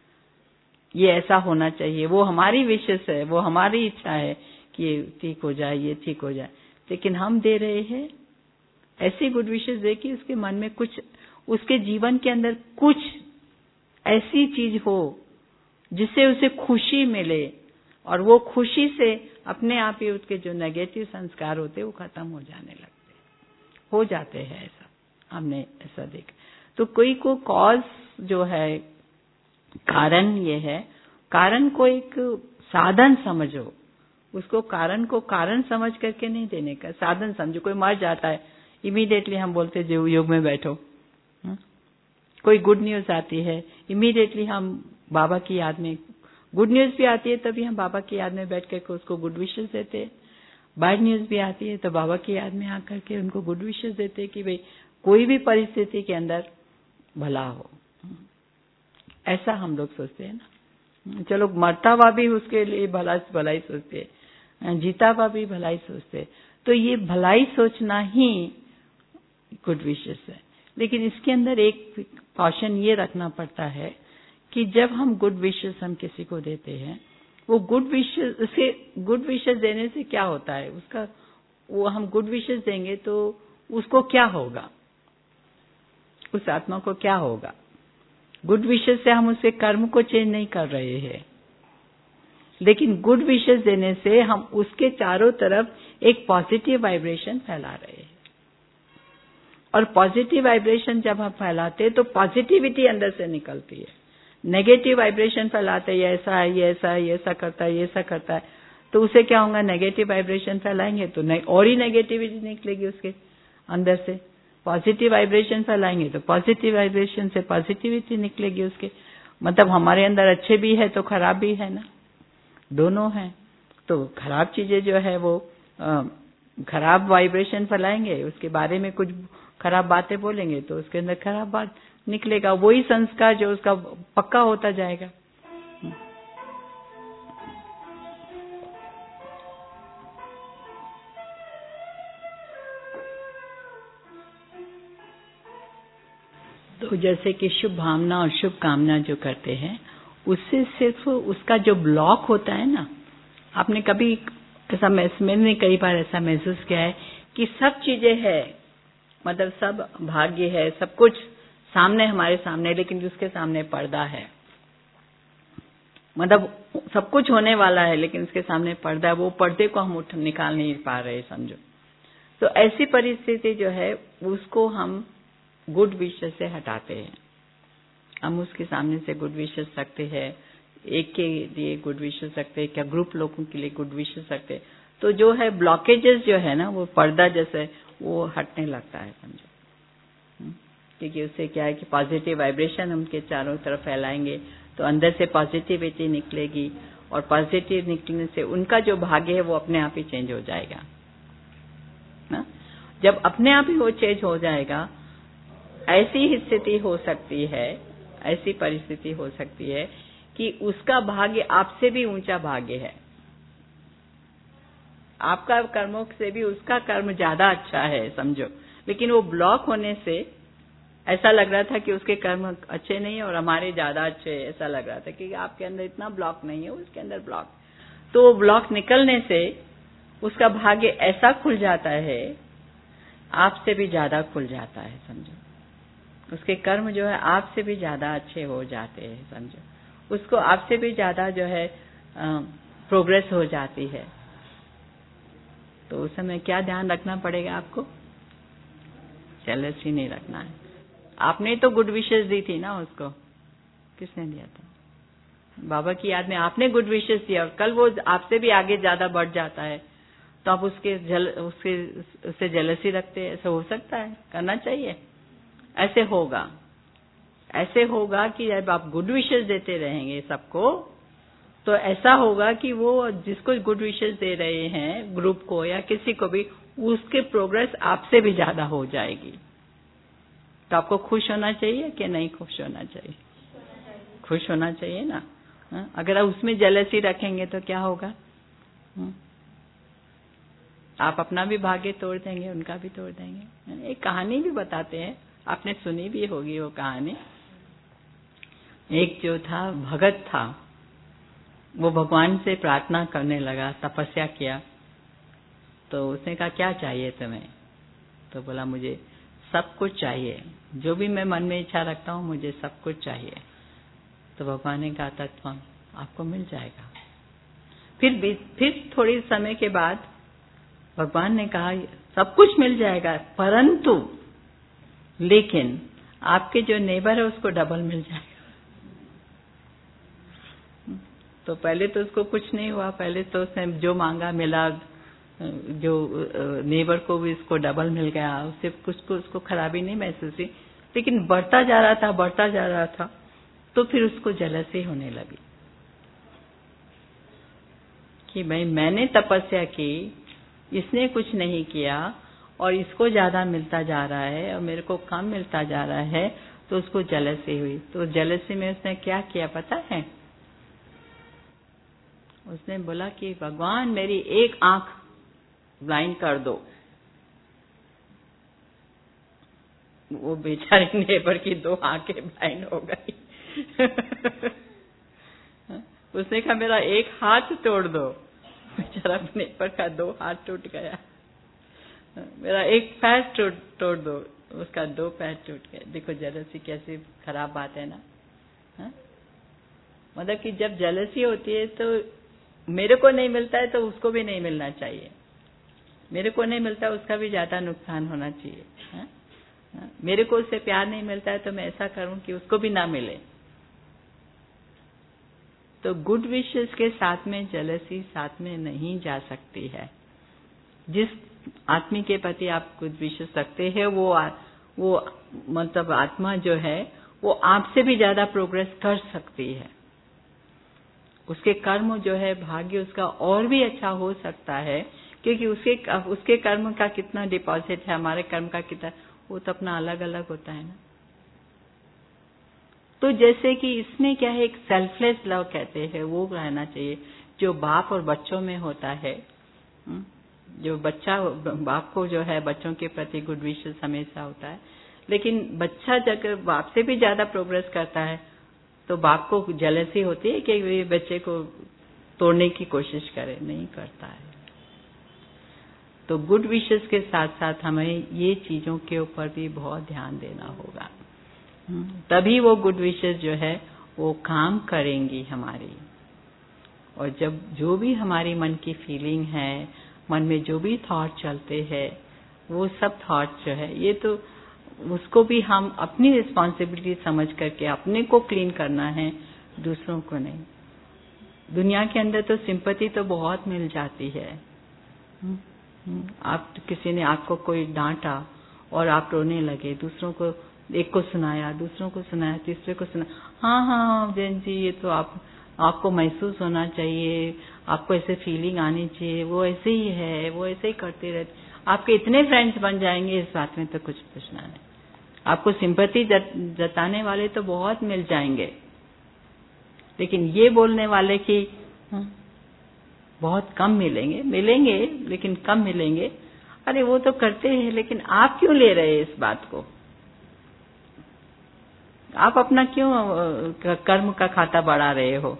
ये ऐसा होना चाहिए, वो हमारी विशेस है, वो हमारी इच्छा है कि ये ठीक हो जाए, ये ठीक हो जाए, लेकिन हम दे रहे हैं ऐसी गुड विशेस दे कि उसके मन में कुछ, उसके जीवन के अंदर कुछ ऐसी चीज हो जिससे उसे खुशी मिले, और वो खुशी से अपने आप ही उसके जो नेगेटिव संस्कार होते वो खत्म हो जाने लगते, हो जाते हैं। ऐसा हमने ऐसा देखा। तो कोई को कॉज जो है, कारण ये है, कारण को एक साधन समझो, उसको कारण को कारण समझ करके नहीं देने का, साधन समझो। कोई मर जाता है, इमीडिएटली हम बोलते जो योग में बैठो। हुँ? कोई गुड न्यूज आती है, इमीडिएटली हम बाबा की याद में, गुड न्यूज भी आती है तभी हम बाबा की याद में बैठ करके उसको गुड विशेस देते हैं। बैड न्यूज भी आती है तो बाबा की याद में आकर के उनको गुड विशेस देते हैं कि भाई कोई भी परिस्थिति के अंदर भला हो। ऐसा हम लोग सोचते हैं ना। चलो मरता हुआ भी उसके लिए भला भलाई सोचते, जीता हुआ भी भलाई सोचते, तो ये भलाई सोचना ही गुड विशेस है। लेकिन इसके अंदर एक कॉशन ये रखना पड़ता है कि जब हम गुड विशेस हम किसी को देते हैं, वो गुड विशेस, उसे गुड विशेस देने से क्या होता है, उसका वो हम गुड विशेस देंगे तो उसको क्या होगा, उस आत्मा को क्या होगा। गुड विशेस से हम उसके कर्म को चेंज नहीं कर रहे हैं, लेकिन गुड विशेस देने से हम उसके चारों तरफ एक पॉजिटिव वाइब्रेशन फैला रहे हैं। और पॉजिटिव वाइब्रेशन जब हम फैलाते हैं तो पॉजिटिविटी अंदर से निकलती है। नेगेटिव वाइब्रेशन फैलाते, ये ऐसा है, ये ऐसा है, ये ऐसा करता है, ये ऐसा करता है, तो उसे क्या होगा, नेगेटिव वाइब्रेशन फैलाएंगे तो नहीं, और ही नेगेटिविटी निकलेगी उसके अंदर से। पॉजिटिव वाइब्रेशन फैलाएंगे तो पॉजिटिव वाइब्रेशन से पॉजिटिविटी निकलेगी उसके। मतलब हमारे अंदर अच्छे भी है तो खराब भी है ना, दोनों हैं। तो खराब चीजें जो है वो आ, खराब वाइब्रेशन फैलाएंगे, उसके बारे में कुछ खराब बातें बोलेंगे तो उसके अंदर खराब बात निकलेगा, वही संस्कार जो उसका पक्का होता जाएगा। तो जैसे कि शुभ भावना और शुभ कामना जो करते हैं, उससे सिर्फ उसका जो ब्लॉक होता है ना, आपने कभी ऐसा, मैंने कई बार ऐसा महसूस किया है कि सब चीजें है, मतलब सब भाग्य है, सब कुछ सामने हमारे सामने, लेकिन उसके सामने पर्दा है। मतलब सब कुछ होने वाला है लेकिन उसके सामने पर्दा है, वो पर्दे को हम उठ निकाल नहीं पा रहे, समझो। तो ऐसी परिस्थिति जो है उसको हम गुड विशेस से हटाते हैं। हम उसके सामने से गुड विशेस रखते हैं, एक के लिए गुड विशेस रखते हैं, क्या ग्रुप लोगों के लिए गुड विशेस रखते हैं, तो जो है ब्लॉकेजेस जो है ना, वो पर्दा जैसे वो हटने लगता है, समझो। क्योंकि उससे क्या है कि पॉजिटिव वाइब्रेशन उनके चारों तरफ फैलाएंगे तो अंदर से पॉजिटिविटी निकलेगी, और पॉजिटिव निकलने से उनका जो भाग्य है वो अपने आप ही चेंज हो जाएगा ना। जब अपने आप ही वो चेंज हो जाएगा, ऐसी ही स्थिति हो सकती है, ऐसी परिस्थिति हो सकती है कि उसका भाग्य आपसे भी ऊंचा भाग्य है, आपका कर्मों से भी उसका कर्म ज्यादा अच्छा है, समझो। लेकिन वो ब्लॉक होने से ऐसा लग रहा था कि उसके कर्म अच्छे नहीं है और हमारे ज्यादा अच्छे है, ऐसा लग रहा था कि आपके अंदर इतना ब्लॉक नहीं है, उसके अंदर ब्लॉक। तो वो ब्लॉक निकलने से उसका भाग्य ऐसा खुल जाता है, आपसे भी ज्यादा खुल जाता है, समझो। उसके कर्म जो है आपसे भी ज्यादा अच्छे हो जाते हैं, समझो। उसको आपसे भी ज्यादा जो है प्रोग्रेस हो जाती है। तो उस समय क्या ध्यान रखना पड़ेगा आपको, जेलसी नहीं रखना है। आपने तो गुड विशेस दी थी ना उसको, किसने दिया था, बाबा की याद में आपने गुड विशेस दिया, और कल वो आपसे भी आगे ज्यादा बढ़ जाता है तो आप उसके जल उसके उससे जेलसी रखते हैं, ऐसा हो सकता है, करना चाहिए। ऐसे होगा, ऐसे होगा कि जब आप गुड विशेस देते रहेंगे सबको, तो ऐसा होगा कि वो जिसको गुड विशेस दे रहे हैं, ग्रुप को या किसी को भी, उसके प्रोग्रेस आपसे भी ज्यादा हो जाएगी। तो आपको खुश होना चाहिए कि नहीं खुश होना चाहिए? खुश होना चाहिए ना। हा? अगर आप उसमें जेलसी रखेंगे तो क्या होगा? हा? आप अपना भी भाग्य तोड़ देंगे, उनका भी तोड़ देंगे। एक कहानी भी बताते हैं, आपने सुनी भी होगी वो कहानी। एक जो था भगत था, वो भगवान से प्रार्थना करने लगा, तपस्या किया। तो उसने कहा क्या चाहिए तुम्हें? तो बोला मुझे सब कुछ चाहिए, जो भी मैं मन में इच्छा रखता हूँ मुझे सब कुछ चाहिए। तो भगवान ने कहा तत्व आपको मिल जाएगा। फिर फिर थोड़ी समय के बाद भगवान ने कहा सब कुछ मिल जाएगा, परंतु लेकिन आपके जो नेबर है उसको डबल मिल जाएगा। तो पहले तो उसको कुछ नहीं हुआ, पहले तो उसने जो मांगा मिला, जो नेबर को भी इसको डबल मिल गया, उससे कुछ को उसको खराबी नहीं महसूस हुई। लेकिन बढ़ता जा रहा था बढ़ता जा रहा था तो फिर उसको जलसी होने लगी कि भाई मैंने तपस्या की, इसने कुछ नहीं किया और इसको ज्यादा मिलता जा रहा है और मेरे को कम मिलता जा रहा है, तो उसको जलसी हुई। तो जलसी में उसने क्या किया पता है? उसने बोला कि भगवान मेरी एक आंख ब्लाइंड कर दो। वो बेचारे नेबर की दो आंखें ब्लाइंड हो गई। उसने कहा मेरा एक हाथ तोड़ दो। बेचारा नेबर का दो हाथ टूट गया। मेरा एक पैर तोड़ तोड़ दो, उसका दो पैर टूट गए। देखो जेलसी कैसी खराब बात है ना। हा? मतलब कि जब जेलसी होती है तो मेरे को नहीं मिलता है तो उसको भी नहीं मिलना चाहिए, मेरे को नहीं मिलता उसका भी ज्यादा नुकसान होना चाहिए। हा? हा? मेरे को उससे प्यार नहीं मिलता है तो मैं ऐसा करूं कि उसको भी ना मिले। तो गुड विशेस के साथ में जेलसी साथ में नहीं जा सकती है। जिस आदमी के प्रति आप गुड विशेस रखते हैं वो वो मतलब आत्मा जो है वो आपसे भी ज्यादा प्रोग्रेस कर सकती है। उसके कर्म जो है भाग्य उसका और भी अच्छा हो सकता है, क्योंकि उसके उसके कर्म का कितना डिपॉजिट है, हमारे कर्म का कितना, वो तो अपना अलग अलग होता है ना। तो जैसे कि इसमें क्या है, एक सेल्फलेस लव कहते हैं, वो रहना चाहिए जो बाप और बच्चों में होता है। जो बच्चा बाप को जो है बच्चों के प्रति गुड विशेस हमेशा होता है, लेकिन बच्चा जब बाप से भी ज्यादा प्रोग्रेस करता है तो बाप को जेलसी होती है कि वे बच्चे को तोड़ने की कोशिश करे, नहीं करता है। तो गुड विशेस के साथ साथ हमें ये चीजों के ऊपर भी बहुत ध्यान देना होगा, तभी वो गुड विशेस जो है वो काम करेंगी हमारी। और जब जो भी हमारी मन की फीलिंग है, मन में जो भी थॉट चलते हैं, वो सब थॉट जो है ये तो उसको भी हम अपनी रिस्पॉन्सिबिलिटी समझ करके अपने को क्लीन करना है, दूसरों को नहीं। दुनिया के अंदर तो सिंपैथी तो बहुत मिल जाती है। आप किसी ने आपको कोई डांटा और आप रोने लगे, दूसरों को एक को सुनाया, दूसरों को सुनाया, तीसरे को सुनाया, हाँ हाँ जैन जी ये तो आप आपको महसूस होना चाहिए, आपको ऐसे फीलिंग आनी चाहिए, वो ऐसे ही है, वो ऐसे ही करते रहते। आपके इतने फ्रेंड्स बन जाएंगे, इस बात में तो कुछ पूछना नहीं। आपको सिंपैथी जताने वाले तो बहुत मिल जाएंगे, लेकिन ये बोलने वाले कि बहुत कम मिलेंगे। मिलेंगे लेकिन कम मिलेंगे। अरे वो तो करते हैं, लेकिन आप क्यों ले रहे हैं इस बात को? आप अपना क्यों कर्म का खाता बढ़ा रहे हो?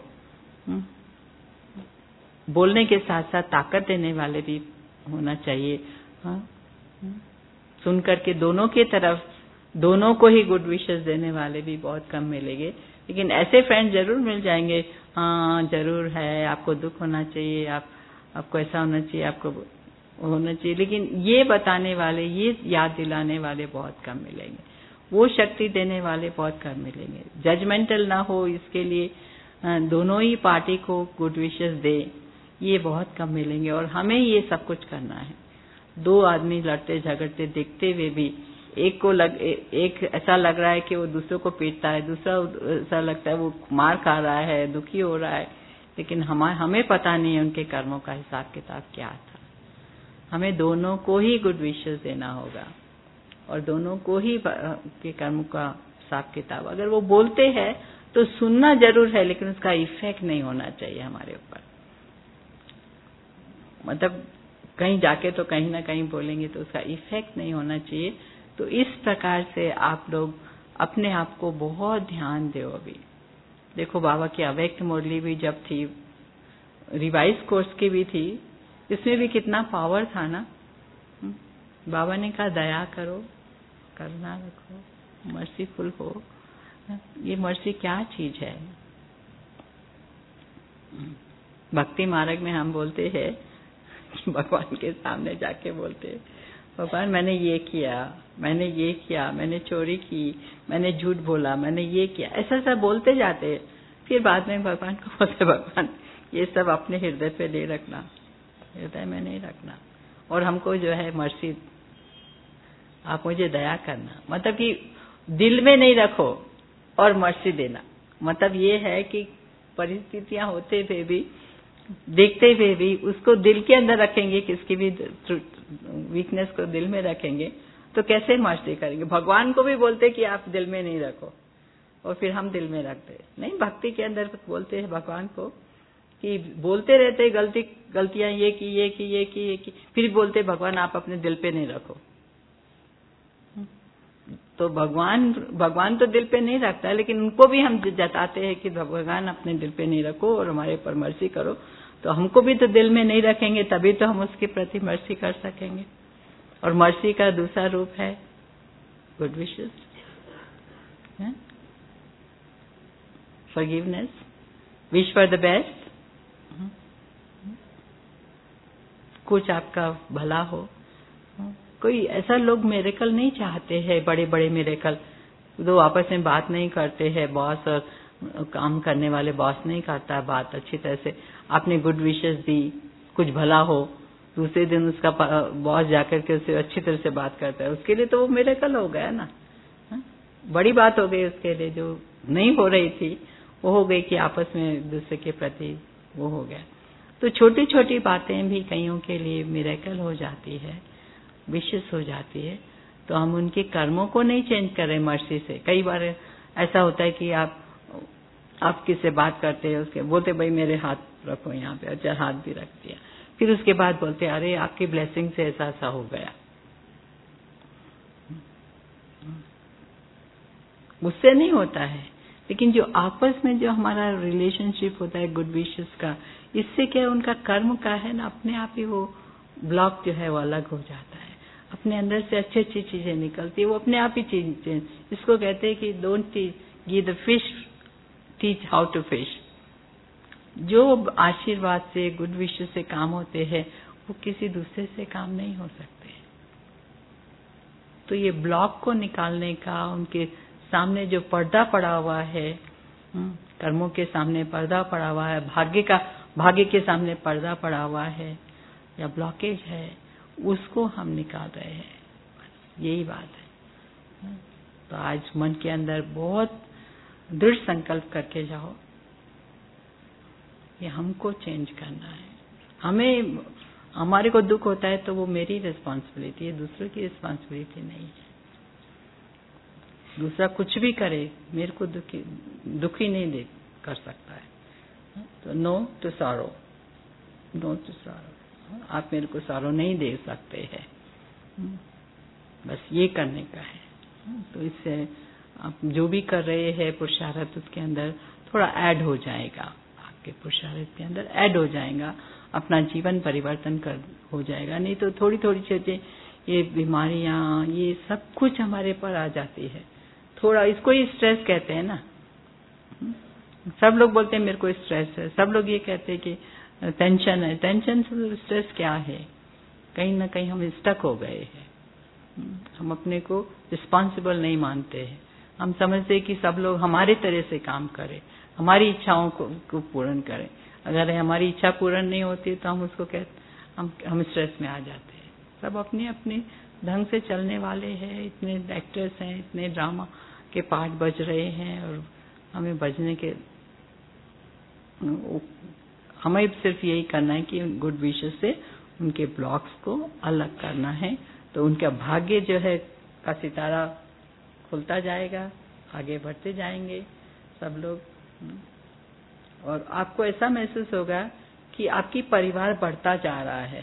बोलने के साथ साथ ताकत देने वाले भी होना चाहिए। हाँ? सुन करके दोनों की तरफ, दोनों को ही गुड विशेस देने वाले भी बहुत कम मिलेंगे, लेकिन ऐसे फ्रेंड जरूर मिल जाएंगे। हाँ जरूर है, आपको दुख होना चाहिए, आप आपको ऐसा होना चाहिए, आपको होना चाहिए, लेकिन ये बताने वाले, ये याद दिलाने वाले बहुत कम मिलेंगे, वो शक्ति देने वाले बहुत कम मिलेंगे। जजमेंटल ना हो, इसके लिए दोनों ही पार्टी को गुड विशेस दे, ये बहुत कम मिलेंगे। और हमें ये सब कुछ करना है। दो आदमी लड़ते झगड़ते देखते हुए भी एक को लग एक ऐसा लग रहा है कि वो दूसरे को पीटता है, दूसरा ऐसा लगता है वो मार खा रहा है, दुखी हो रहा है, लेकिन हम हमें पता नहीं है उनके कर्मों का हिसाब किताब क्या था। हमें दोनों को ही गुड विशेस देना होगा और दोनों को ही के कर्म का हिसाब किताब। अगर वो बोलते हैं तो सुनना जरूर है, लेकिन उसका इफेक्ट नहीं होना चाहिए हमारे ऊपर। मतलब कहीं जाके तो कहीं ना कहीं बोलेंगे तो उसका इफेक्ट नहीं होना चाहिए। तो इस प्रकार से आप लोग अपने आप को बहुत ध्यान दो। अभी देखो बाबा की अव्यक्त मुरली भी जब थी, रिवाइज कोर्स की भी थी, इसमें भी कितना पावर था ना। बाबा ने कहा दया करो, करुणा रखो, मर्सीफुल हो। ये मर्सी क्या चीज है? भक्ति मार्ग में हम बोलते हैं कि भगवान के सामने जाके बोलते हैं, भगवान मैंने ये किया, मैंने ये किया, मैंने चोरी की, मैंने झूठ बोला, मैंने ये किया, ऐसा सब बोलते जाते। फिर बाद में भगवान को बोलते, भगवान ये सब अपने हृदय पे ले रखना, हृदय में नहीं रखना, और हमको जो है मर्सी, आप मुझे दया करना। मतलब कि दिल में नहीं रखो और मर्सी देना। मतलब ये है कि परिस्थितियां होते हुए भी, देखते हुए भी उसको दिल के अंदर रखेंगे, किसकी भी वीकनेस को दिल में रखेंगे तो कैसे मर्सी करेंगे? भगवान को भी बोलते कि आप दिल में नहीं रखो, और फिर हम दिल में रखते नहीं। भक्ति के अंदर बोलते हैं भगवान को कि बोलते रहते गलती गलतियां ये की ये की ये की ये की, फिर बोलते भगवान आप अपने दिल पे नहीं रखो। तो भगवान भगवान तो दिल पे नहीं रखता, लेकिन उनको भी हम जताते हैं कि भगवान अपने दिल पे नहीं रखो और हमारे पर मर्सी करो। तो हमको भी तो दिल में नहीं रखेंगे, तभी तो हम उसके प्रति मर्सी कर सकेंगे। और मर्सी का दूसरा रूप है good wishes, forgiveness, wish for the best, कुछ आपका भला हो। कोई ऐसा लोग मिरेकल नहीं चाहते हैं, बड़े बड़े मिरेकल, दो आपस में बात नहीं करते हैं, बॉस और काम करने वाले बॉस नहीं करता बात अच्छी तरह से, आपने गुड विशेस दी, कुछ भला हो, दूसरे दिन उसका बॉस जाकर के उससे अच्छी तरह से बात करता है, उसके लिए तो वो मिरेकल हो गया ना। हा? बड़ी बात हो गई उसके लिए, जो नहीं हो रही थी वो हो गई कि आपस में दूसरे के प्रति वो हो गया। तो छोटी छोटी बातें भी कईयों के लिए मिरेकल हो जाती है, विशेष हो जाती है। तो हम उनके कर्मों को नहीं चेंज करें मर्सी से। कई बार ऐसा होता है कि आप आप किससे बात करते हैं, उसके बोलते भाई मेरे हाथ रखो यहाँ पे, अच्छा हाथ भी रख दिया, फिर उसके बाद बोलते अरे आपकी ब्लेसिंग से ऐसा ऐसा हो गया। मुझसे नहीं होता है, लेकिन जो आपस में जो हमारा रिलेशनशिप होता है गुड विशेस का, इससे क्या उनका कर्म का है ना, अपने आप ही वो ब्लॉक जो है वो अलग हो जाता है, अपने अंदर से अच्छी अच्छी चीजें निकलती है, वो अपने आप ही चीजें। इसको कहते हैं कि don't give the fish, teach how to fish. जो आशीर्वाद से गुड विशेस से काम होते हैं वो किसी दूसरे से काम नहीं हो सकते। तो ये ब्लॉक को निकालने का, उनके सामने जो पर्दा पड़ा हुआ है, कर्मों के सामने पर्दा पड़ा हुआ है, भाग्य का भाग्य के सामने पर्दा पड़ा हुआ है या ब्लॉकेज है, उसको हम निकाल रहे हैं, यही बात है। तो आज मन के अंदर बहुत दृढ़ संकल्प करके जाओ कि हमको चेंज करना है। हमें हमारे को दुख होता है तो वो मेरी रिस्पांसिबिलिटी है, दूसरों की रिस्पांसिबिलिटी नहीं है। दूसरा कुछ भी करे मेरे को दुखी दुखी नहीं दे कर सकता है। तो no to sorrow, no to sorrow, आप मेरे को सॉरो नहीं दे सकते हैं, बस ये करने का है। तो इससे आप जो भी कर रहे हैं पुरुषार्थ, उसके अंदर थोड़ा ऐड हो जाएगा, आपके पुरुषार्थ के अंदर ऐड हो जाएगा, अपना जीवन परिवर्तन कर हो जाएगा। नहीं तो थोड़ी थोड़ी चीजें, ये बीमारियां, ये सब कुछ हमारे पर आ जाती है। थोड़ा इसको ही स्ट्रेस कहते हैं ना। सब लोग बोलते हैं मेरे को स्ट्रेस है, सब लोग ये कहते हैं कि टेंशन है। टेंशन स्ट्रेस क्या है? कहीं ना कहीं हम स्टक हो गए हैं, हम अपने को रिस्पॉन्सिबल नहीं मानते हैं। हम समझते हैं कि सब लोग हमारे तरह से काम करें, हमारी इच्छाओं को, को पूर्ण करें। अगर हमारी इच्छा पूर्ण नहीं होती तो हम उसको कहते हम हम स्ट्रेस में आ जाते हैं। सब अपने अपने ढंग से चलने वाले हैं, इतने एक्टर्स हैं, इतने ड्रामा के पार्ट बज रहे हैं, और हमें बजने के हमें सिर्फ यही करना है कि गुड विशेस से उनके ब्लॉक्स को अलग करना है। तो उनका भाग्य जो है का सितारा खुलता जाएगा, आगे बढ़ते जाएंगे, सब लोग। और आपको ऐसा महसूस होगा कि आपकी परिवार बढ़ता जा रहा है,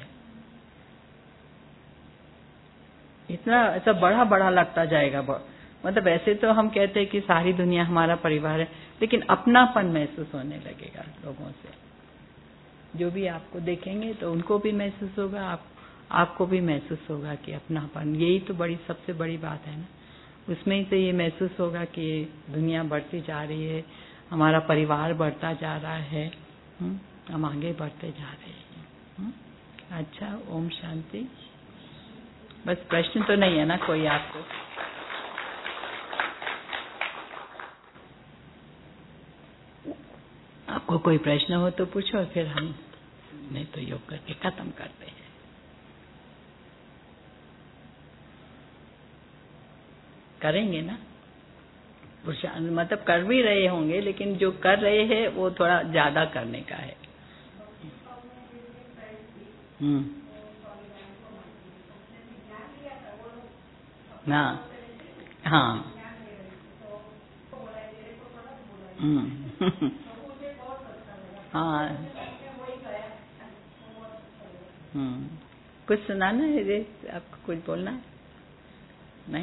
इतना ऐसा बड़ा बड़ा लगता जाएगा। मतलब ऐसे तो हम कहते हैं कि सारी दुनिया हमारा परिवार है, लेकिन अपनापन महसूस होने लगेगा लोगों से। जो भी आपको देखेंगे तो उनको भी महसूस होगा, आप आपको भी महसूस होगा कि अपनापन, यही तो बड़ी सबसे बड़ी बात है ना। उसमें ही तो ये महसूस होगा कि दुनिया बढ़ती जा रही है, हमारा परिवार बढ़ता जा रहा है, हुँ? हम आगे बढ़ते जा रहे हैं। हुँ? अच्छा, ओम शांति। बस प्रश्न तो नहीं है ना कोई आपको? आपको कोई प्रश्न हो तो पूछो, फिर हम नहीं तो योग करके खत्म करते हैं। करेंगे ना, मतलब कर भी रहे होंगे, लेकिन जो कर रहे हैं वो थोड़ा ज्यादा करने का है। हम्म, हाँ हाँ, हम्म, हाँ, हम्म, कुछ सुनाना है रे, आपको कुछ बोलना है? नहीं,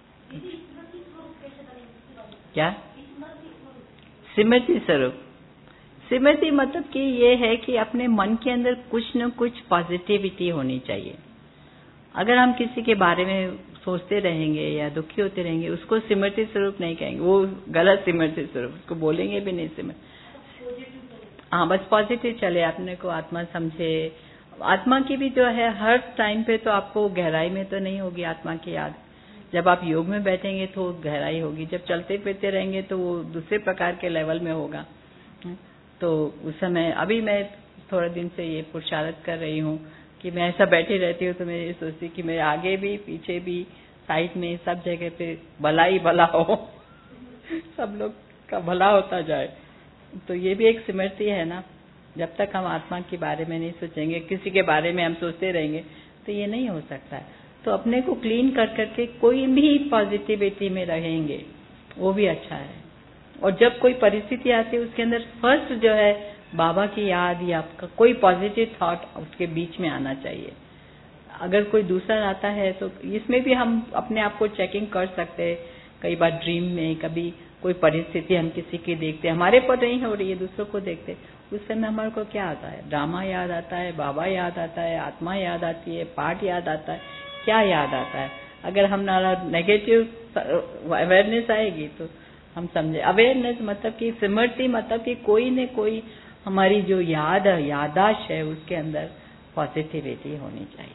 क्या स्मृति स्वरूप? स्मृति मतलब कि ये है कि अपने मन के अंदर कुछ न कुछ पॉजिटिविटी होनी चाहिए। अगर हम किसी के बारे में सोचते रहेंगे या दुखी होते रहेंगे, उसको स्मृति स्वरूप नहीं कहेंगे, वो गलत स्मृति स्वरूप, उसको बोलेंगे भी नहीं स्मृति। हाँ, बस पॉजिटिव चले, अपने को आत्मा समझे। आत्मा की भी जो है हर टाइम पे तो आपको गहराई में तो नहीं होगी आत्मा की याद। जब आप योग में बैठेंगे तो गहराई होगी, जब चलते फिरते रहेंगे तो वो दूसरे प्रकार के लेवल में होगा। तो उस समय, अभी मैं थोड़े दिन से ये पुरुषार्थ कर रही हूँ कि मैं ऐसा बैठी रहती हूँ तो मैं ये सोचती कि मेरे आगे भी पीछे भी साइड में सब जगह पे भला ही भला हो, सब लोग का भला होता जाए। तो ये भी एक स्मृति है ना। जब तक हम आत्मा के बारे में नहीं सोचेंगे, किसी के बारे में हम सोचते रहेंगे तो ये नहीं हो सकता है। तो अपने को क्लीन कर करके कोई भी पॉजिटिविटी में रहेंगे, वो भी अच्छा है। और जब कोई परिस्थिति आती है उसके अंदर फर्स्ट जो है बाबा की याद या आपका कोई पॉजिटिव थॉट उसके बीच में आना चाहिए। अगर कोई दूसरा आता है तो इसमें भी हम अपने आप को चेकिंग कर सकते हैं। कई बार ड्रीम में कभी कोई परिस्थिति हम किसी की देखते हैं, हमारे पर नहीं हो रही है, दूसरों को देखते, उस समय हमारे को क्या आता है? ड्रामा याद आता है, बाबा याद आता है, आत्मा याद आती है, पाठ याद आता है, क्या याद आता है? अगर हम नेगेटिव अवेयरनेस आएगी तो हम समझे। अवेयरनेस मतलब कि स्मृति मतलब कि कोई न कोई हमारी जो याद है, यादाश्त है, उसके अंदर पॉजिटिविटी होनी चाहिए,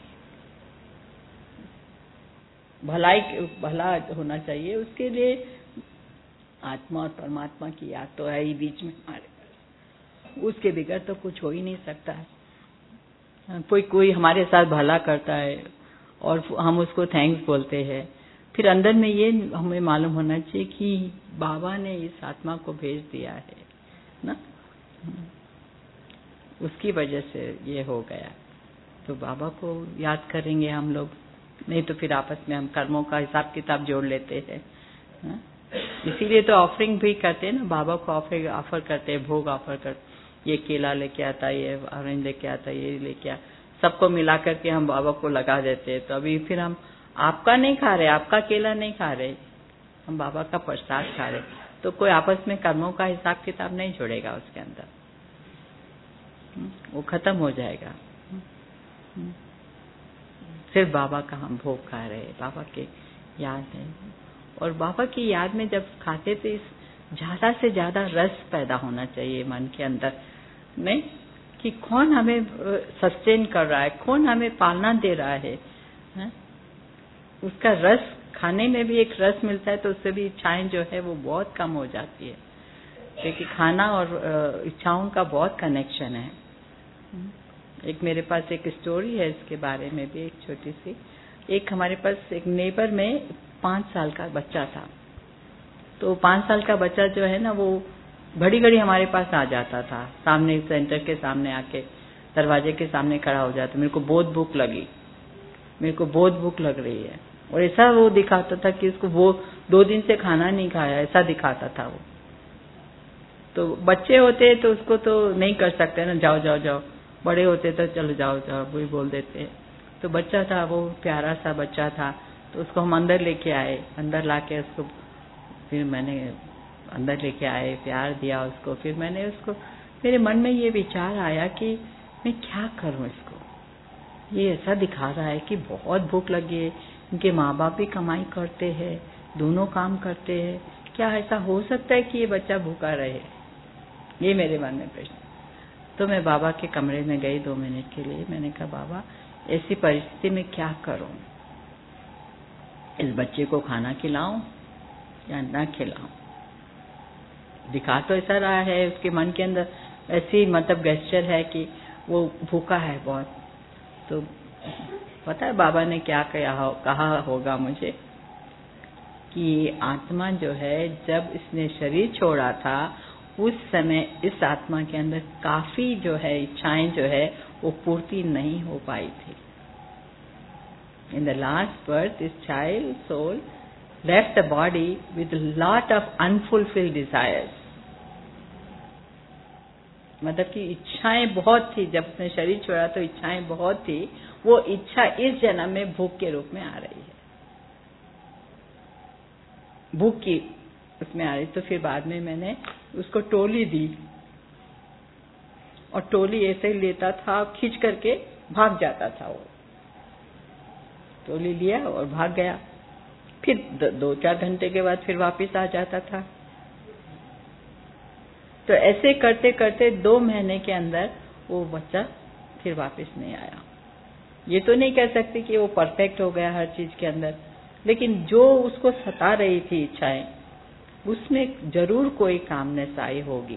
भलाई भला होना चाहिए। उसके लिए आत्मा और परमात्मा की याद तो है ही बीच में हमारे पास, उसके बगैर तो कुछ हो ही नहीं सकता है। कोई कोई हमारे साथ भला करता है और हम उसको थैंक्स बोलते हैं, फिर अंदर में ये हमें मालूम होना चाहिए कि बाबा ने इस आत्मा को भेज दिया है ना, उसकी वजह से ये हो गया। तो बाबा को याद करेंगे हम लोग, नहीं तो फिर आपस में हम कर्मों का हिसाब किताब जोड़ लेते हैं। इसीलिए तो ऑफरिंग भी करते हैं ना, बाबा को ऑफर ऑफर करते हैं, भोग ऑफर करते, ये केला लेके आता, ये ऑरेंज लेके आता, ये लेके आ, सबको मिला करके हम बाबा को लगा देते हैं। तो अभी फिर हम आपका नहीं खा रहे, आपका केला नहीं खा रहे, हम बाबा का प्रसाद खा रहे। तो कोई आपस में कर्मों का हिसाब किताब नहीं जोड़ेगा उसके अंदर, वो खत्म हो जाएगा। सिर्फ बाबा का हम भोग खा रहे, बाबा के याद है। और बाबा की याद में जब खाते तो इस ज्यादा से ज्यादा रस पैदा होना चाहिए मन के अंदर, नहीं कि कौन हमें सस्टेन कर रहा है, कौन हमें पालना दे रहा है, है? उसका रस खाने में भी एक रस मिलता है, तो उससे भी इच्छाएं जो है वो बहुत कम हो जाती है, क्योंकि खाना और इच्छाओं का बहुत कनेक्शन है। एक मेरे पास एक स्टोरी है इसके बारे में भी, एक छोटी सी। एक हमारे पास एक नेबर में पांच साल का बच्चा था। तो पांच साल का बच्चा जो है ना, वो घड़ी घड़ी हमारे पास आ जाता था, सामने सेंटर के सामने आके दरवाजे के सामने खड़ा हो जाता, मेरे को बहुत भूख लगी, मेरे को बहुत भूख लग रही है। और ऐसा वो दिखाता था कि उसको वो दो दिन से खाना नहीं खाया, ऐसा दिखाता था वो। तो बच्चे होते तो उसको तो नहीं कर सकते ना, जाओ जाओ जाओ। बड़े होते तो चलो जाओ जाओ वही बोल देते। तो बच्चा था, वो प्यारा सा बच्चा था, तो उसको हम अंदर लेके आए। अंदर लाके उसको फिर मैंने अंदर लेके आए, प्यार दिया उसको। फिर मैंने उसको, मेरे मन में ये विचार आया कि मैं क्या करूं इसको, ये ऐसा दिखा रहा है कि बहुत भूख लगी है, इनके माँ बाप भी कमाई करते हैं, दोनों काम करते हैं, क्या ऐसा हो सकता है कि ये बच्चा भूखा रहे? ये मेरे मन में प्रश्न। तो मैं बाबा के कमरे में गई दो मिनट के लिए। मैंने कहा बाबा ऐसी परिस्थिति में क्या करूं, इस बच्चे को खाना खिलाऊं या न खिलाऊं? दिखा तो ऐसा रहा है, उसके मन के अंदर ऐसी मतलब गेस्चर है कि वो भूखा है बहुत। तो पता है बाबा ने क्या कहा कहा होगा मुझे कि आत्मा जो है, जब इसने शरीर छोड़ा था उस समय इस आत्मा के अंदर काफी जो है इच्छाएं जो है वो पूर्ति नहीं हो पाई थी। In the last birth this child soul left the body with a lot of unfulfilled desires. मतलब कि इच्छाएं बहुत थी, जब उसने शरीर छोड़ा तो इच्छाएं बहुत थी। वो इच्छा इस जन्म में भूख के रूप में आ रही है, भूख की उसमें आ रही। तो फिर बाद में मैंने उसको टोली दी, और टोली ऐसे ही लेता था, खींच करके भाग जाता था। वो टोली लिया और भाग गया। फिर दो, दो चार घंटे के बाद फिर वापस आ जाता था। तो ऐसे करते करते दो महीने के अंदर वो बच्चा फिर वापस नहीं आया। ये तो नहीं कह सकती कि वो परफेक्ट हो गया हर चीज के अंदर, लेकिन जो उसको सता रही थी इच्छाएं, उसमें जरूर कोई कामनेस आई होगी।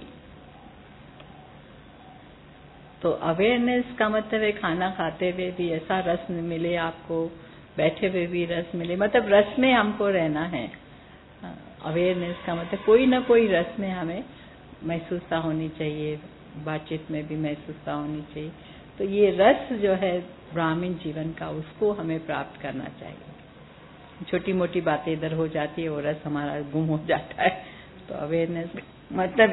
तो अवेयरनेस का मतलब है खाना खाते हुए भी ऐसा रस मिले आपको, बैठे हुए भी रस मिले, मतलब रस में हमको रहना है। अवेयरनेस का मतलब कोई ना कोई रस में हमें महसूसता होनी चाहिए, बातचीत में भी महसूसता होनी चाहिए। तो ये रस जो है ब्राह्मण जीवन का, उसको हमें प्राप्त करना चाहिए। छोटी मोटी बातें इधर हो जाती है, वो रस हमारा गुम हो जाता है। तो अवेयरनेस मतलब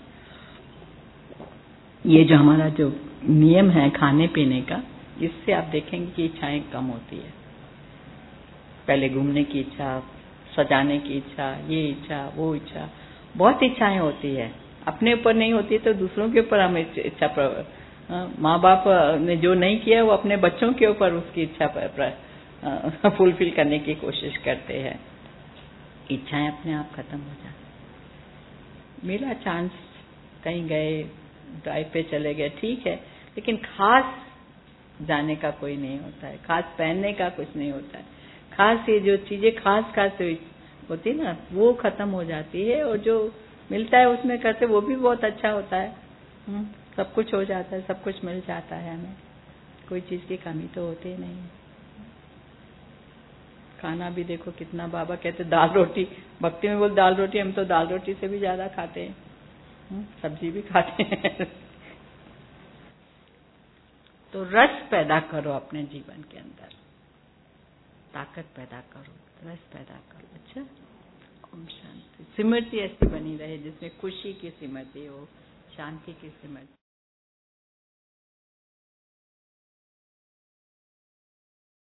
ये जो हमारा जो नियम है खाने पीने का, इससे आप देखेंगे कि इच्छाएं कम होती है। पहले घूमने की इच्छा, सजाने की इच्छा, ये इच्छा वो इच्छा, बहुत इच्छाएं होती है। अपने ऊपर नहीं होती तो दूसरों के ऊपर हम इच्छा, माँ बाप ने जो नहीं किया वो अपने बच्चों के ऊपर उसकी इच्छा फुलफिल करने की कोशिश करते हैं। इच्छाएं अपने आप खत्म हो जाती। मिला चांस, कहीं गए, ड्राइव पे चले गए, ठीक है, लेकिन खास जाने का कोई नहीं होता है, खास पहनने का कुछ नहीं होता है। खास ये जो चीजें खास खास होती ना, वो खत्म हो जाती है, और जो मिलता है उसमें करते वो भी बहुत अच्छा होता है। हुँ? सब कुछ हो जाता है, सब कुछ मिल जाता है, हमें कोई चीज की कमी तो होती नहीं। खाना भी देखो कितना, बाबा कहते दाल रोटी, भक्ति में बोल दाल रोटी, हम तो दाल रोटी से भी ज्यादा खाते हैं, हुँ? सब्जी भी खाते हैं। तो रस पैदा करो अपने जीवन के अंदर, ताकत पैदा करो, रस पैदा करो। अच्छा, ओम शांति। स्मृति ऐसी बनी रहे जिसमें खुशी की स्मृति हो, शांति की स्मृति।